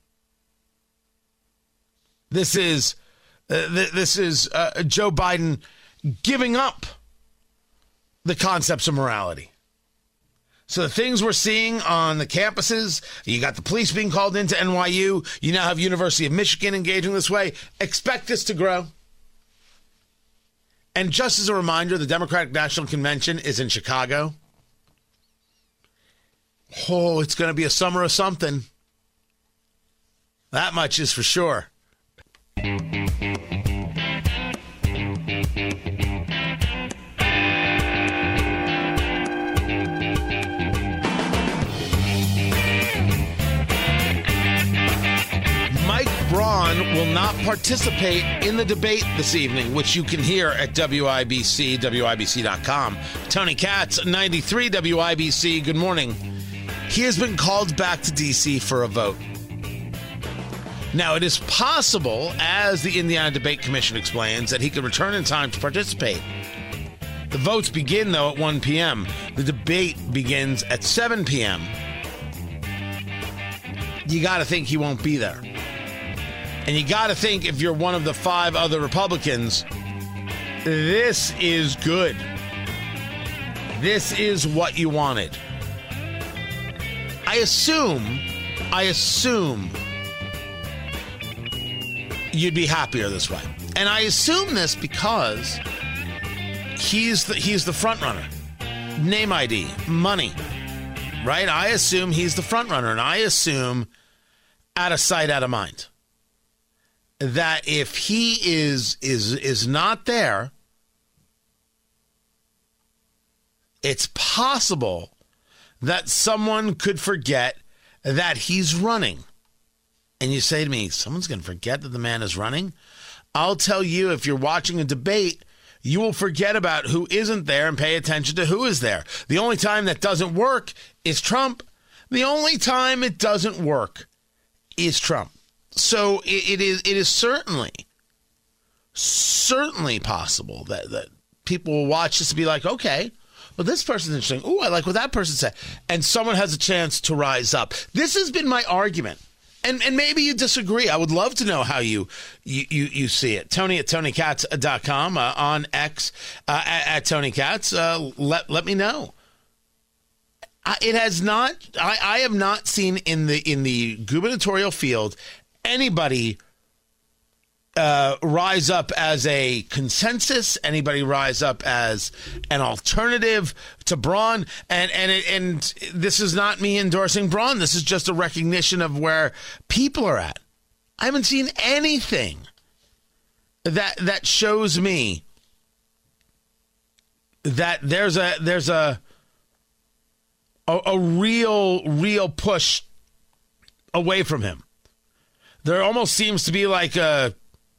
This is Joe Biden giving up the concepts of morality. So the things we're seeing on the campuses, you got the police being called into NYU, you now have University of Michigan engaging this way. Expect this to grow. And just as a reminder, the Democratic National Convention is in Chicago. Oh, it's going to be a summer of something. That much is for sure. Mike Braun will not participate in the debate this evening, which you can hear at WIBC, WIBC.com. Tony Katz, 93 WIBC, good morning. He has been called back to D.C. for a vote. Now, it is possible, as the Indiana Debate Commission explains, that he could return in time to participate. The votes begin, though, at 1 p.m. The debate begins at 7 p.m. You got to think he won't be there. And you got to think, if you're one of the 5 other Republicans, this is good. This is what you wanted. I assume you'd be happier this way. And I assume this because he's the front runner. Name ID, money, right? I assume he's the front runner, and I assume out of sight, out of mind. That if he is not there, it's possible that someone could forget that he's running. And you say to me, someone's going to forget that the man is running? I'll tell you, if you're watching a debate, you will forget about who isn't there and pay attention to who is there. The only time that doesn't work is Trump. The only time it doesn't work is Trump. So it is certainly possible that people will watch this and be like, okay, well, this person's interesting. Ooh, I like what that person said. And someone has a chance to rise up. This has been my argument. And maybe you disagree. I would love to know how you see it. Tony at TonyKatz.com, on X at Tony Katz. Let me know. It has not. I have not seen in the gubernatorial field anybody rise up as a consensus, anybody rise up as an alternative to Braun, and this is not me endorsing Braun. This is just a recognition of where people are at. I haven't seen anything that shows me that there's a real push away from him. There almost seems to be like a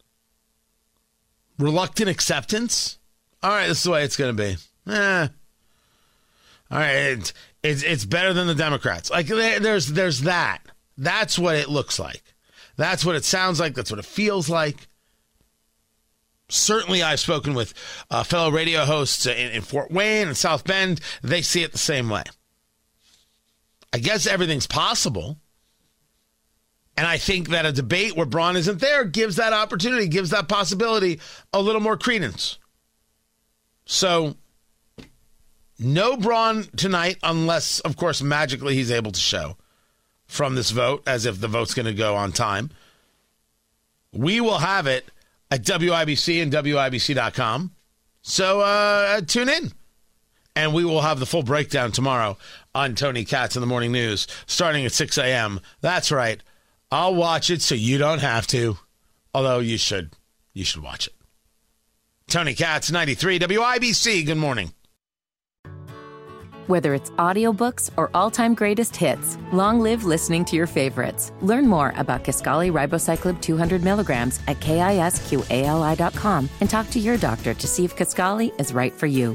reluctant acceptance. All right, this is the way it's going to be. All right, it's better than the Democrats. Like there's that. That's what it looks like. That's what it sounds like. That's what it feels like. Certainly, I've spoken with fellow radio hosts in Fort Wayne and South Bend. They see it the same way. I guess everything's possible. And I think that a debate where Braun isn't there gives that opportunity, gives that possibility a little more credence. So, no Braun tonight, unless, of course, magically he's able to show from this vote, as if the vote's going to go on time. We will have it at WIBC and WIBC.com. So tune in. And we will have the full breakdown tomorrow on Tony Katz in the Morning News, starting at 6 a.m. That's right. I'll watch it so you don't have to. Although you should. You should watch it. Tony Katz, 93 WIBC. Good morning. Whether it's audiobooks or all-time greatest hits, long live listening to your favorites. Learn more about Kisqali Ribociclib 200 milligrams at KISQALI.com and talk to your doctor to see if Kisqali is right for you.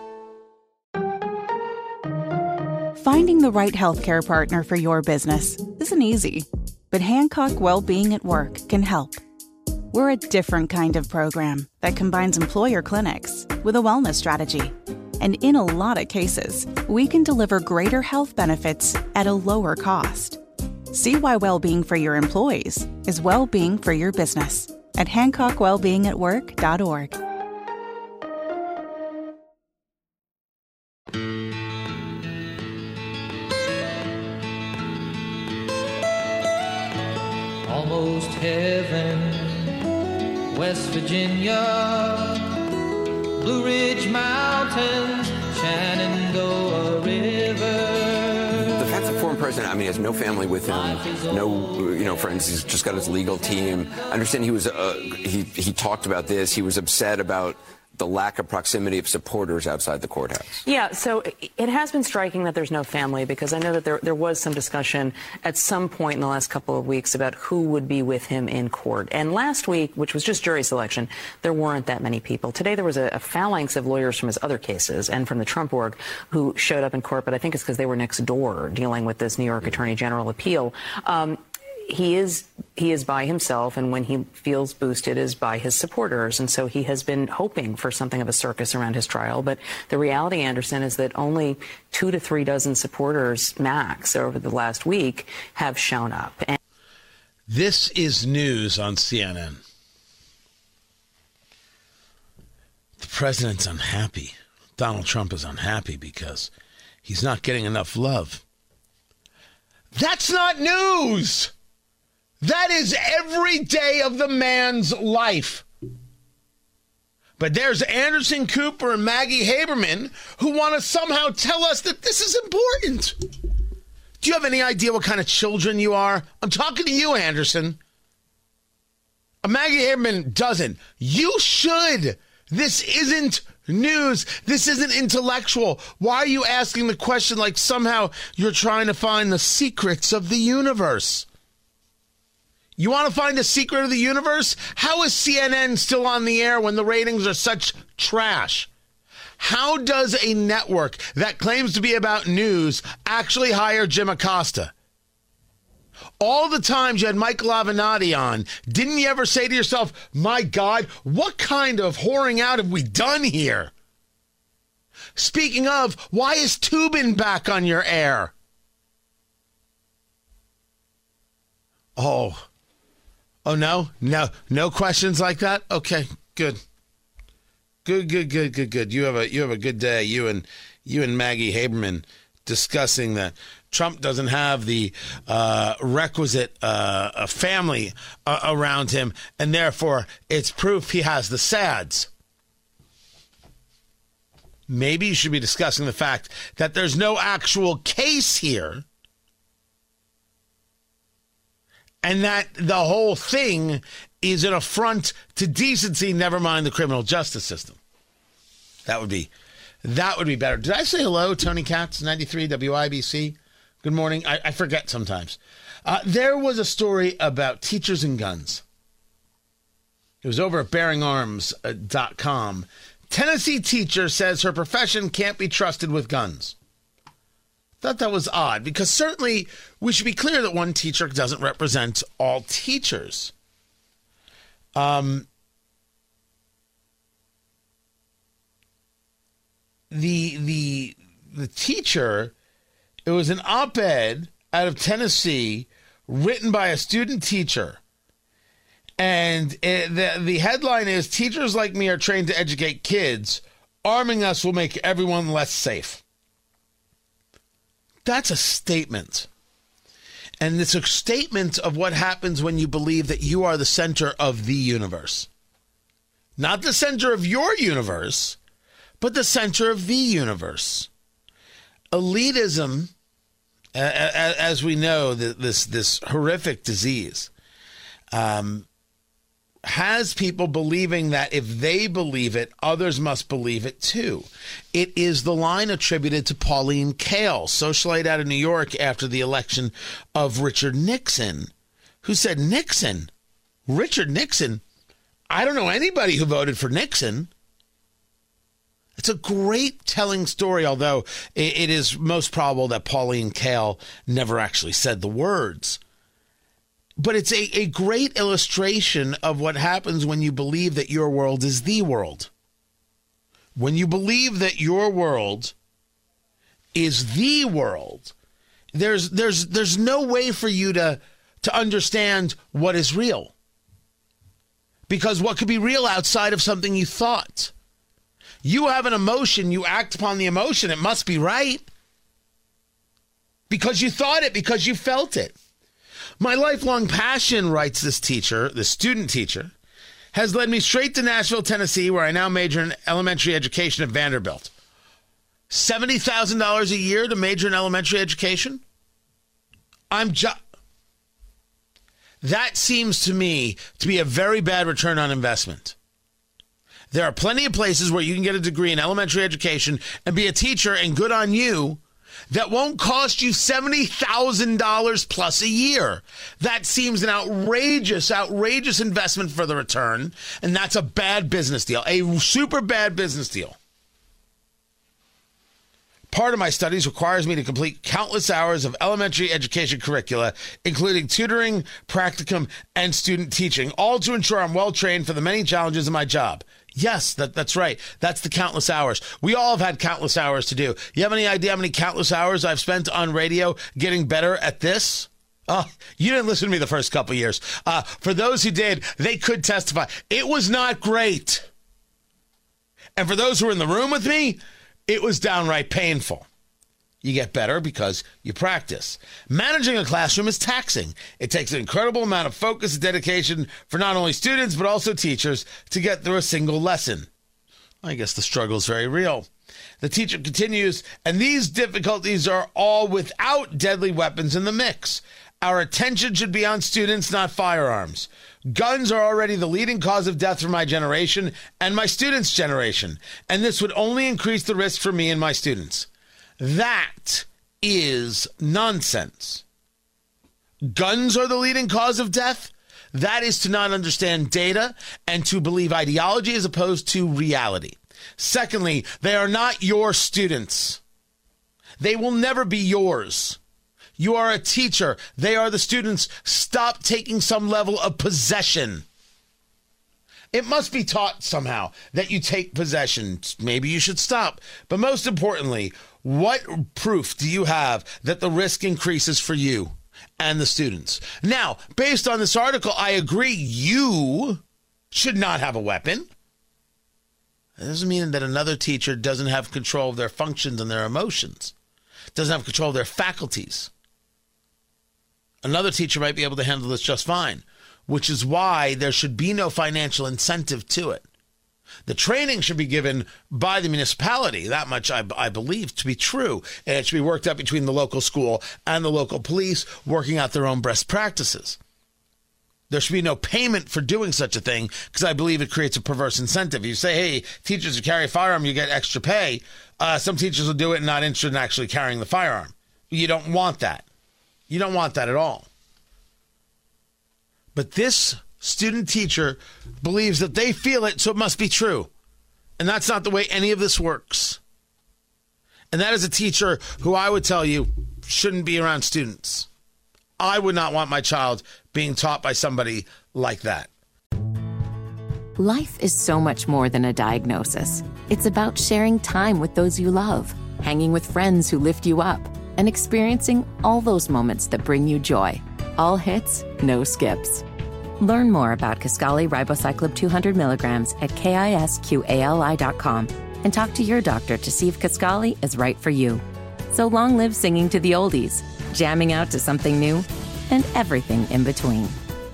Finding the right healthcare partner for your business isn't easy, but Hancock Well-Being at Work can help. We're a different kind of program that combines employer clinics with a wellness strategy. And in a lot of cases, we can deliver greater health benefits at a lower cost. See why well-being for your employees is well-being for your business at HancockWellbeingAtWork.org. Almost heaven, West Virginia, Blue Ridge Mountains, Shenandoah River. The fact that former president, he has no family with him, no, friends. He's just got his legal team. I understand he was, he talked about this. He was upset about the lack of proximity of supporters outside the courthouse. Yeah, so it has been striking that there's no family, because I know that there was some discussion at some point in the last couple of weeks about who would be with him in court. And last week, which was just jury selection, there weren't that many people. Today there was a phalanx of lawyers from his other cases and from the Trump org who showed up in court, but I think it's because they were next door dealing with this New York Attorney General appeal. He is by himself, and when he feels boosted is by his supporters. And so he has been hoping for something of a circus around his trial. But the reality, Anderson, is that only 2 to 3 dozen supporters max over the last week have shown up. And this is news on CNN. The president's unhappy. Donald Trump is unhappy because he's not getting enough love. That's not news. That is every day of the man's life. But there's Anderson Cooper and Maggie Haberman who want to somehow tell us that this is important. Do you have any idea what kind of children you are? I'm talking to you, Anderson. Maggie Haberman doesn't. You should. This isn't news. This isn't intellectual. Why are you asking the question like somehow you're trying to find the secrets of the universe? You want to find the secret of the universe? How is CNN still on the air when the ratings are such trash? How does a network that claims to be about news actually hire Jim Acosta? All the times you had Michael Avenatti on, didn't you ever say to yourself, my God, what kind of whoring out have we done here? Speaking of, why is Toobin back on your air? Oh, no questions like that? Okay, good. Good. You have a good day. You and Maggie Haberman discussing that Trump doesn't have the requisite family around him, and therefore it's proof he has the SADS. Maybe you should be discussing the fact that there's no actual case here, and that the whole thing is an affront to decency, never mind the criminal justice system. That would be That would be better. Did I say hello, Tony Katz, 93 WIBC? Good morning. I forget sometimes. There was a story about teachers and guns. It was over at bearingarms.com. Tennessee teacher says her profession can't be trusted with guns. Thought that was odd, because certainly we should be clear that one teacher doesn't represent all teachers. The teacher, it was an op-ed out of Tennessee written by a student teacher. And the headline is, teachers like me are trained to educate kids. Arming us will make everyone less safe. That's a statement. And it's a statement of what happens when you believe that you are the center of the universe. Not the center of your universe, but the center of the universe. Elitism, as we know, this horrific disease, has people believing that if they believe it, others must believe it too. It is the line attributed to Pauline Kael, socialite out of New York after the election of Richard Nixon, who said, Nixon? Richard Nixon? I don't know anybody who voted for Nixon. It's a great telling story, although it is most probable that Pauline Kael never actually said the words. But it's a great illustration of what happens when you believe that your world is the world. When you believe that your world is the world, there's no way for you to understand what is real. Because what could be real outside of something you thought? You have an emotion, you act upon the emotion, it must be right. Because you thought it, because you felt it. My lifelong passion, writes this teacher, the student teacher, has led me straight to Nashville, Tennessee, where I now major in elementary education at Vanderbilt. $70,000 a year to major in elementary education? That seems to me to be a very bad return on investment. There are plenty of places where you can get a degree in elementary education and be a teacher, and good on you, that won't cost you $70,000 plus a year. That seems an outrageous investment for the return, and that's a bad business deal, a super bad business deal. Part of my studies requires me to complete countless hours of elementary education curricula, including tutoring, practicum, and student teaching, all to ensure I'm well-trained for the many challenges of my job. Yes, that's right. That's the countless hours. We all have had countless hours to do. You have any idea how many countless hours I've spent on radio getting better at this? Oh, you didn't listen to me the first couple of years. For those who did, they could testify. It was not great. And for those who were in the room with me, it was downright painful. You get better because you practice. Managing a classroom is taxing. It takes an incredible amount of focus and dedication for not only students, but also teachers to get through a single lesson. I guess the struggle is very real. The teacher continues, and these difficulties are all without deadly weapons in the mix. Our attention should be on students, not firearms. Guns are already the leading cause of death for my generation and my students' generation, and this would only increase the risk for me and my students. That is nonsense. Guns are the leading cause of death? That is to not understand data and to believe ideology as opposed to reality. Secondly, they are not your students. They will never be yours. You are a teacher. They are the students. Stop taking some level of possession. It must be taught somehow that you take possession. Maybe you should stop. But most importantly, what proof do you have that the risk increases for you and the students? Now, based on this article, I agree you should not have a weapon. That doesn't mean that another teacher doesn't have control of their functions and their emotions, doesn't have control of their faculties. Another teacher might be able to handle this just fine, which is why there should be no financial incentive to it. The training should be given by the municipality. That much I believe to be true. And it should be worked out between the local school and the local police, working out their own best practices. There should be no payment for doing such a thing because I believe it creates a perverse incentive. You say, hey, teachers who carry a firearm, you get extra pay. Some teachers will do it and not interested in actually carrying the firearm. You don't want that. You don't want that at all. But this student teacher believes that they feel it, so it must be true. And that's not the way any of this works. And that is a teacher who I would tell you shouldn't be around students. I would not want my child being taught by somebody like that. Life is so much more than a diagnosis. It's about sharing time with those you love, hanging with friends who lift you up, and experiencing all those moments that bring you joy. All hits, no skips. Learn more about Kisqali Ribociclib 200 milligrams at KISQALI.com and talk to your doctor to see if Kisqali is right for you. So long live singing to the oldies, jamming out to something new, and everything in between.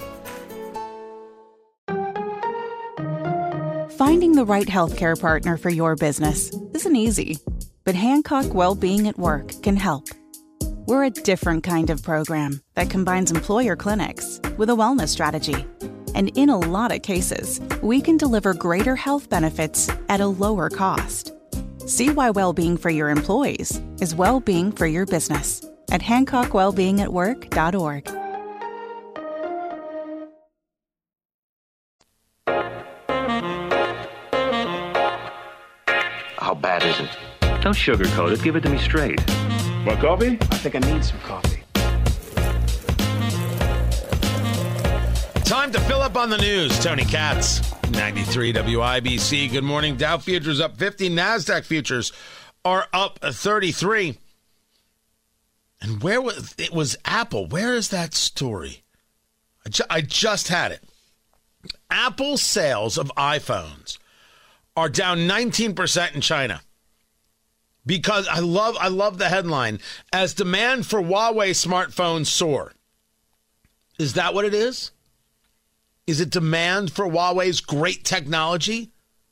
Finding the right healthcare partner for your business isn't easy, but Hancock Wellbeing at Work can help. We're a different kind of program that combines employer clinics with a wellness strategy. And in a lot of cases, we can deliver greater health benefits at a lower cost. See why well-being for your employees is well-being for your business at HancockWellbeingAtWork.org. How bad is it? Don't sugarcoat it. Give it to me straight. Want coffee? I think I need some coffee. Time to fill up on the news. Tony Katz, 93 WIBC. Good morning. Dow futures up 50. NASDAQ futures are up 33. And where was it? Was Apple. Where is that story? I just had it. Apple sales of iPhones are down 19% in China. Because I love the headline, as demand for Huawei smartphones soar. Is that what it is? Is it demand for Huawei's great technology?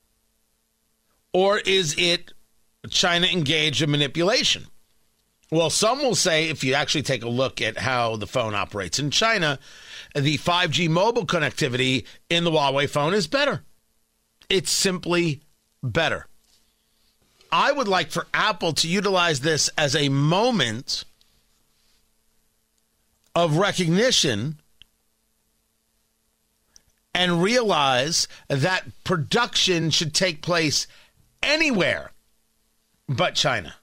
Or is it China engaged in manipulation? Well, some will say, if you actually take a look at how the phone operates in China, the 5G mobile connectivity in the Huawei phone is better. It's simply better. I would like for Apple to utilize this as a moment of recognition and realize that production should take place anywhere but China.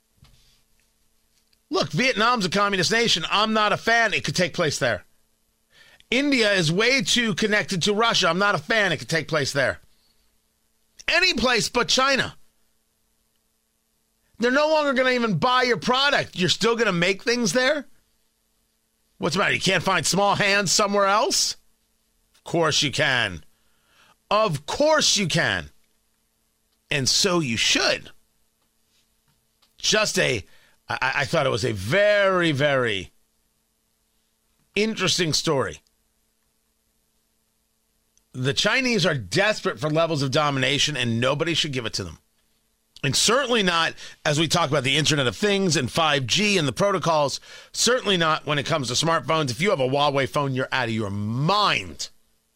Look, Vietnam's a communist nation. I'm not a fan. It could take place there. India is way too connected to Russia. I'm not a fan. It could take place there. Any place but China. They're no longer going to even buy your product. You're still going to make things there? What's the matter? You can't find small hands somewhere else? Of course you can. Of course you can. And so you should. I thought it was a very, very interesting story. The Chinese are desperate for levels of domination, and nobody should give it to them. And certainly not, as we talk about the Internet of Things and 5G and the protocols, certainly not when it comes to smartphones. If you have a Huawei phone, you're out of your mind.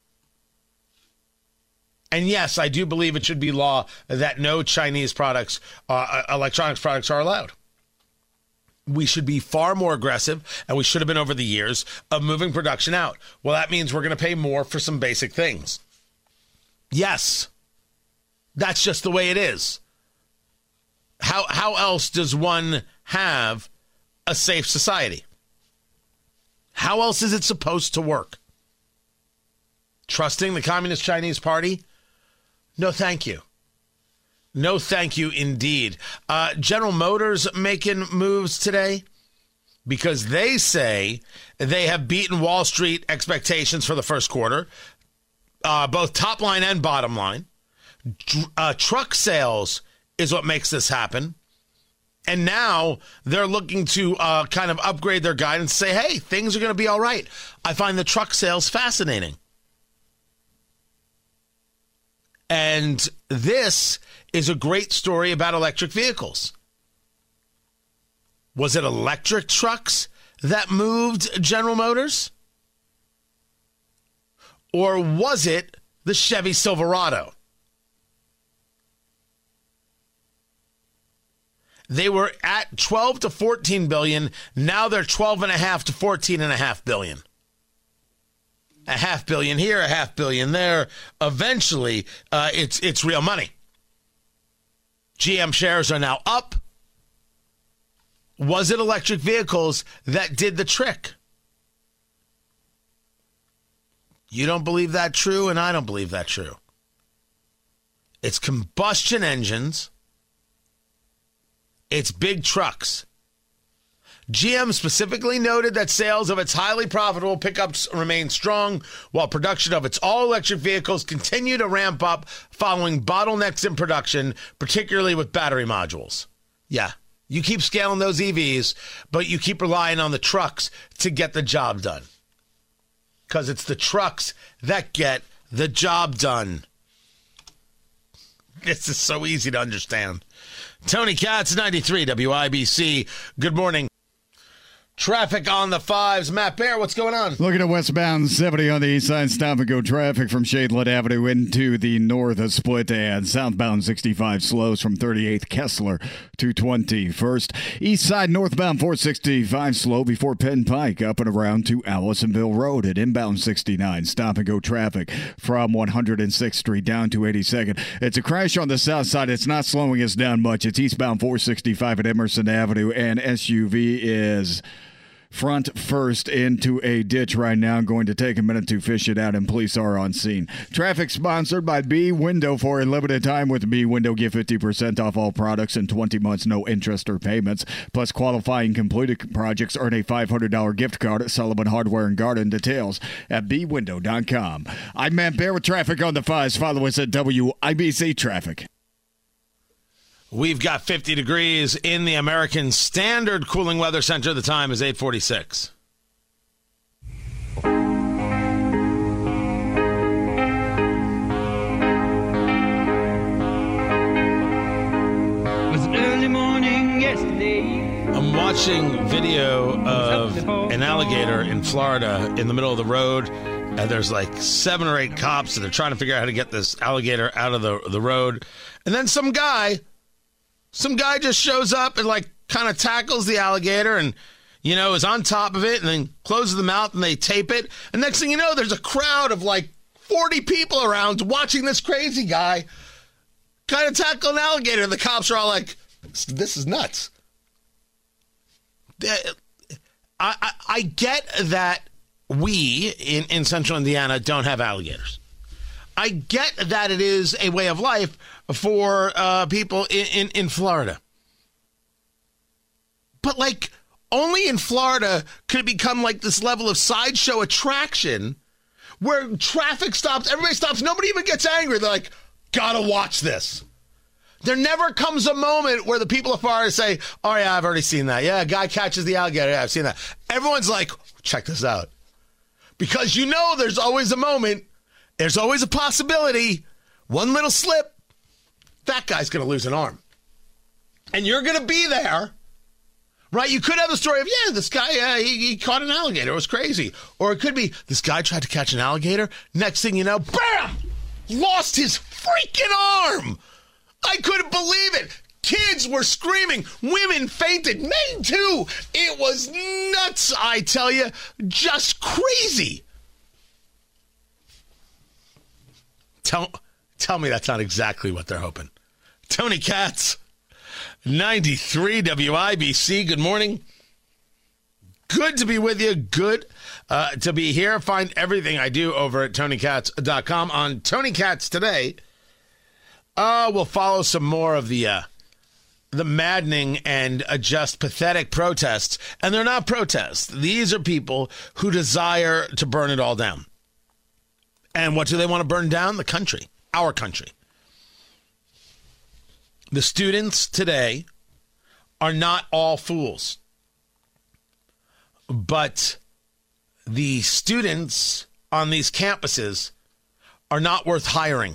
And yes, I do believe it should be law that no Chinese products, electronics products are allowed. We should be far more aggressive, and we should have been over the years, of moving production out. Well, that means we're going to pay more for some basic things. Yes, that's just the way it is. How else does one have a safe society? How else is it supposed to work? Trusting the Communist Chinese Party? No, thank you. No, thank you indeed. General Motors making moves today because they say they have beaten Wall Street expectations for the first quarter, both top line and bottom line. Truck sales is what makes this happen. And now they're looking to kind of upgrade their guidance, say, hey, things are going to be all right. I find the truck sales fascinating. And this is a great story about electric vehicles. Was it electric trucks that moved General Motors? Or was it the Chevy Silverado? They were at 12 to 14 billion. Now they're 12.5 to 14.5 billion. A $500 million here, a $500 million there. Eventually, it's real money. GM shares are now up. Was it electric vehicles that did the trick? You don't believe that true, and I don't believe that true. It's combustion engines. It's big trucks. GM specifically noted that sales of its highly profitable pickups remain strong, while production of its all-electric vehicles continue to ramp up following bottlenecks in production, particularly with battery modules. Yeah, you keep scaling those EVs, but you keep relying on the trucks to get the job done. Because it's the trucks that get the job done. This is so easy to understand. Tony Katz, 93 WIBC. Good morning. Traffic on the fives. Matt Bear, what's going on? Looking at westbound 70 on the east side, stop and go traffic from Shadeland Avenue into the north of Split, and southbound 65 slows from 38th Kessler to 21st. East side northbound 465 slow before Penn Pike up and around to Allisonville Road. At inbound 69, stop and go traffic from 106th Street down to 82nd. It's a crash on the south side. It's not slowing us down much. It's eastbound 465 at Emerson Avenue, and SUV is front first into a ditch right now. Going to take a minute to fish it out, and police are on scene. Traffic sponsored by B Window. For a limited time with B Window, get 50% off all products and 20 months no interest or payments. Plus, qualifying completed projects earn a $500 gift card at Sullivan Hardware and Garden. Details at bwindow.com. I'm Matt Bear with traffic on the fives. Follow us at WIBC Traffic. We've got 50 degrees in the American Standard Cooling Weather Center. The time is 8:46. It was an early morning yesterday. I'm watching video of an alligator in Florida in the middle of the road. And there's like 7 or 8 cops that are trying to figure out how to get this alligator out of the road. And then some guy just shows up and like kind of tackles the alligator and, you know, is on top of it and then closes the mouth and they tape it. And next thing you know, there's a crowd of like 40 people around watching this crazy guy kind of tackle an alligator. And the cops are all like, this is nuts. I get that we in central Indiana don't have alligators. I get that it is a way of life for people in Florida. But, like, only in Florida could it become, like, this level of sideshow attraction where traffic stops, everybody stops, nobody even gets angry. They're like, gotta watch this. There never comes a moment where the people of Florida say, oh, yeah, I've already seen that. Yeah, a guy catches the alligator. Yeah, I've seen that. Everyone's like, check this out. Because you know there's always a moment, there's always a possibility, one little slip, that guy's going to lose an arm. And you're going to be there, right? You could have a story of, yeah, this guy, he caught an alligator. It was crazy. Or it could be, this guy tried to catch an alligator. Next thing you know, bam! Lost his freaking arm. I couldn't believe it. Kids were screaming. Women fainted. Men, too. It was nuts, I tell you. Just crazy. Tell me that's not exactly what they're hoping. Tony Katz, 93 WIBC. Good morning. Good to be with you. Good to be here. Find everything I do over at TonyKatz.com. On Tony Katz today, we'll follow some more of the maddening and just pathetic protests. And they're not protests. These are people who desire to burn it all down. And what do they want to burn down? The country, our country. The students today are not all fools. But the students on these campuses are not worth hiring.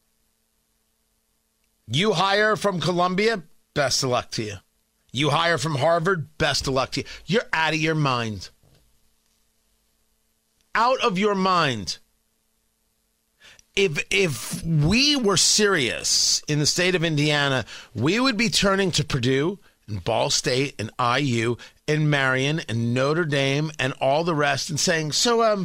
You hire from Columbia, best of luck to you. You hire from Harvard, best of luck to you. You're out of your mind. Out of your mind. If we were serious in the state of Indiana, we would be turning to Purdue and Ball State and IU and Marion and Notre Dame and all the rest and saying, so,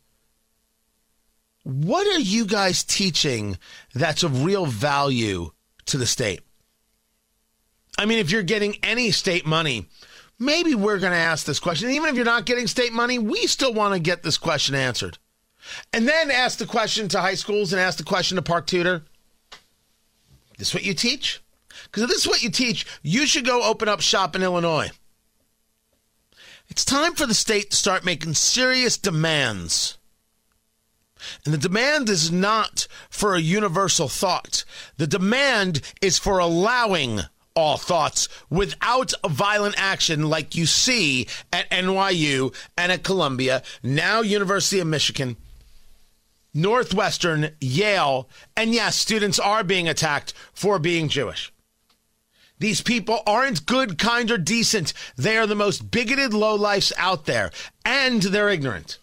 what are you guys teaching that's of real value to the state? I mean, if you're getting any state money, maybe we're going to ask this question. Even if you're not getting state money, we still want to get this question answered. And then ask the question to high schools and ask the question to Park Tutor. This what you teach? Because if this is what you teach, you should go open up shop in Illinois. It's time for the state to start making serious demands. And the demand is not for a universal thought. The demand is for allowing all thoughts without violent action like you see at NYU and at Columbia, now University of Michigan, Northwestern, Yale, and yes, students are being attacked for being Jewish. These people aren't good, kind, or decent. They are the most bigoted lowlifes out there, and they're ignorant.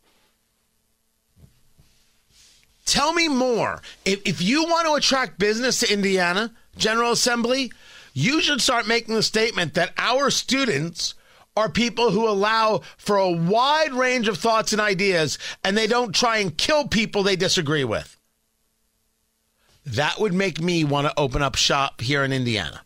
Tell me more. If you want to attract business to Indiana General Assembly, you should start making the statement that our students are people who allow for a wide range of thoughts and ideas, and they don't try and kill people they disagree with. That would make me want to open up shop here in Indiana.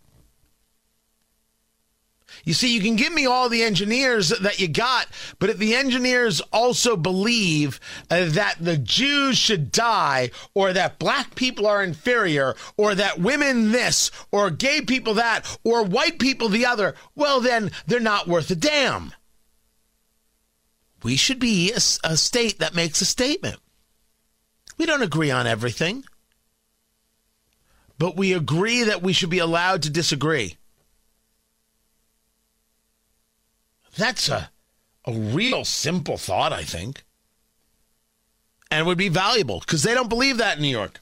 You see, you can give me all the engineers that you got, but if the engineers also believe that the Jews should die, or that black people are inferior, or that women this, or gay people that, or white people the other, well, then they're not worth a damn. We should be a state that makes a statement. We don't agree on everything, but we agree that we should be allowed to disagree. That's a real simple thought, I think. And would be valuable because they don't believe that in New York.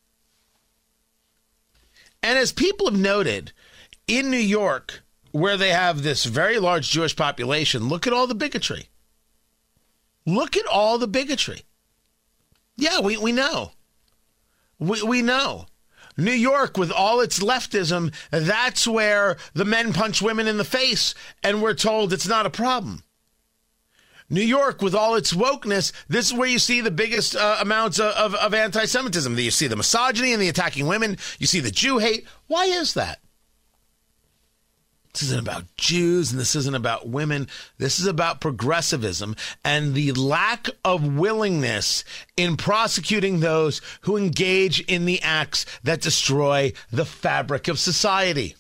And as people have noted, in New York, where they have this very large Jewish population, look at all the bigotry. Look at all the bigotry. Yeah, we know. We know. New York, with all its leftism, that's where the men punch women in the face, and we're told it's not a problem. New York, with all its wokeness, this is where you see the biggest amounts of anti-Semitism. You see the misogyny and the attacking women. You see the Jew hate. Why is that? This isn't about Jews, and this isn't about women. This is about progressivism and the lack of willingness in prosecuting those who engage in the acts that destroy the fabric of society.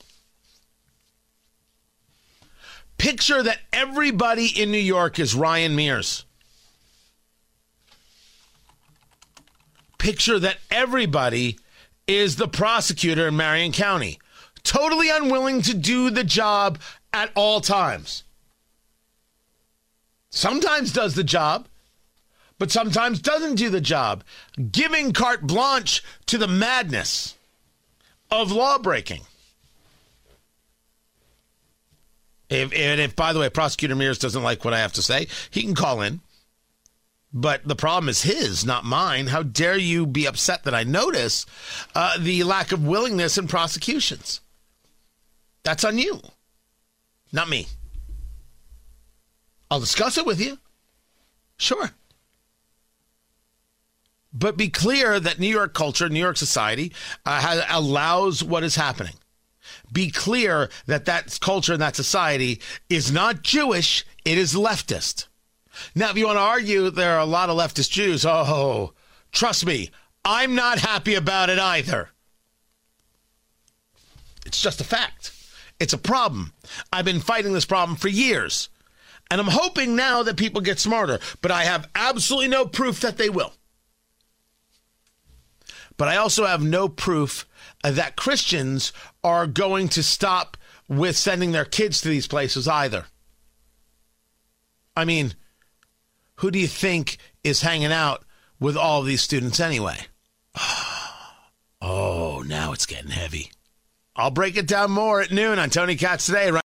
Picture that everybody in New York is Ryan Mears. Picture that everybody is the prosecutor in Marion County. Totally unwilling to do the job at all times. Sometimes does the job, but sometimes doesn't do the job. Giving carte blanche to the madness of lawbreaking. If, by the way, Prosecutor Mears doesn't like what I have to say, he can call in. But the problem is his, not mine. How dare you be upset that I notice the lack of willingness in prosecutions? That's on you, not me. I'll discuss it with you. Sure. But be clear that New York culture, New York society allows what is happening. Be clear that that culture and that society is not Jewish, it is leftist. Now, if you want to argue there are a lot of leftist Jews, oh, trust me, I'm not happy about it either. It's just a fact. It's a problem. I've been fighting this problem for years. And I'm hoping now that people get smarter. But I have absolutely no proof that they will. But I also have no proof that Christians are going to stop with sending their kids to these places either. I mean, who do you think is hanging out with all of these students anyway? Oh, now it's getting heavy. I'll break it down more at noon on Tony Katz Today.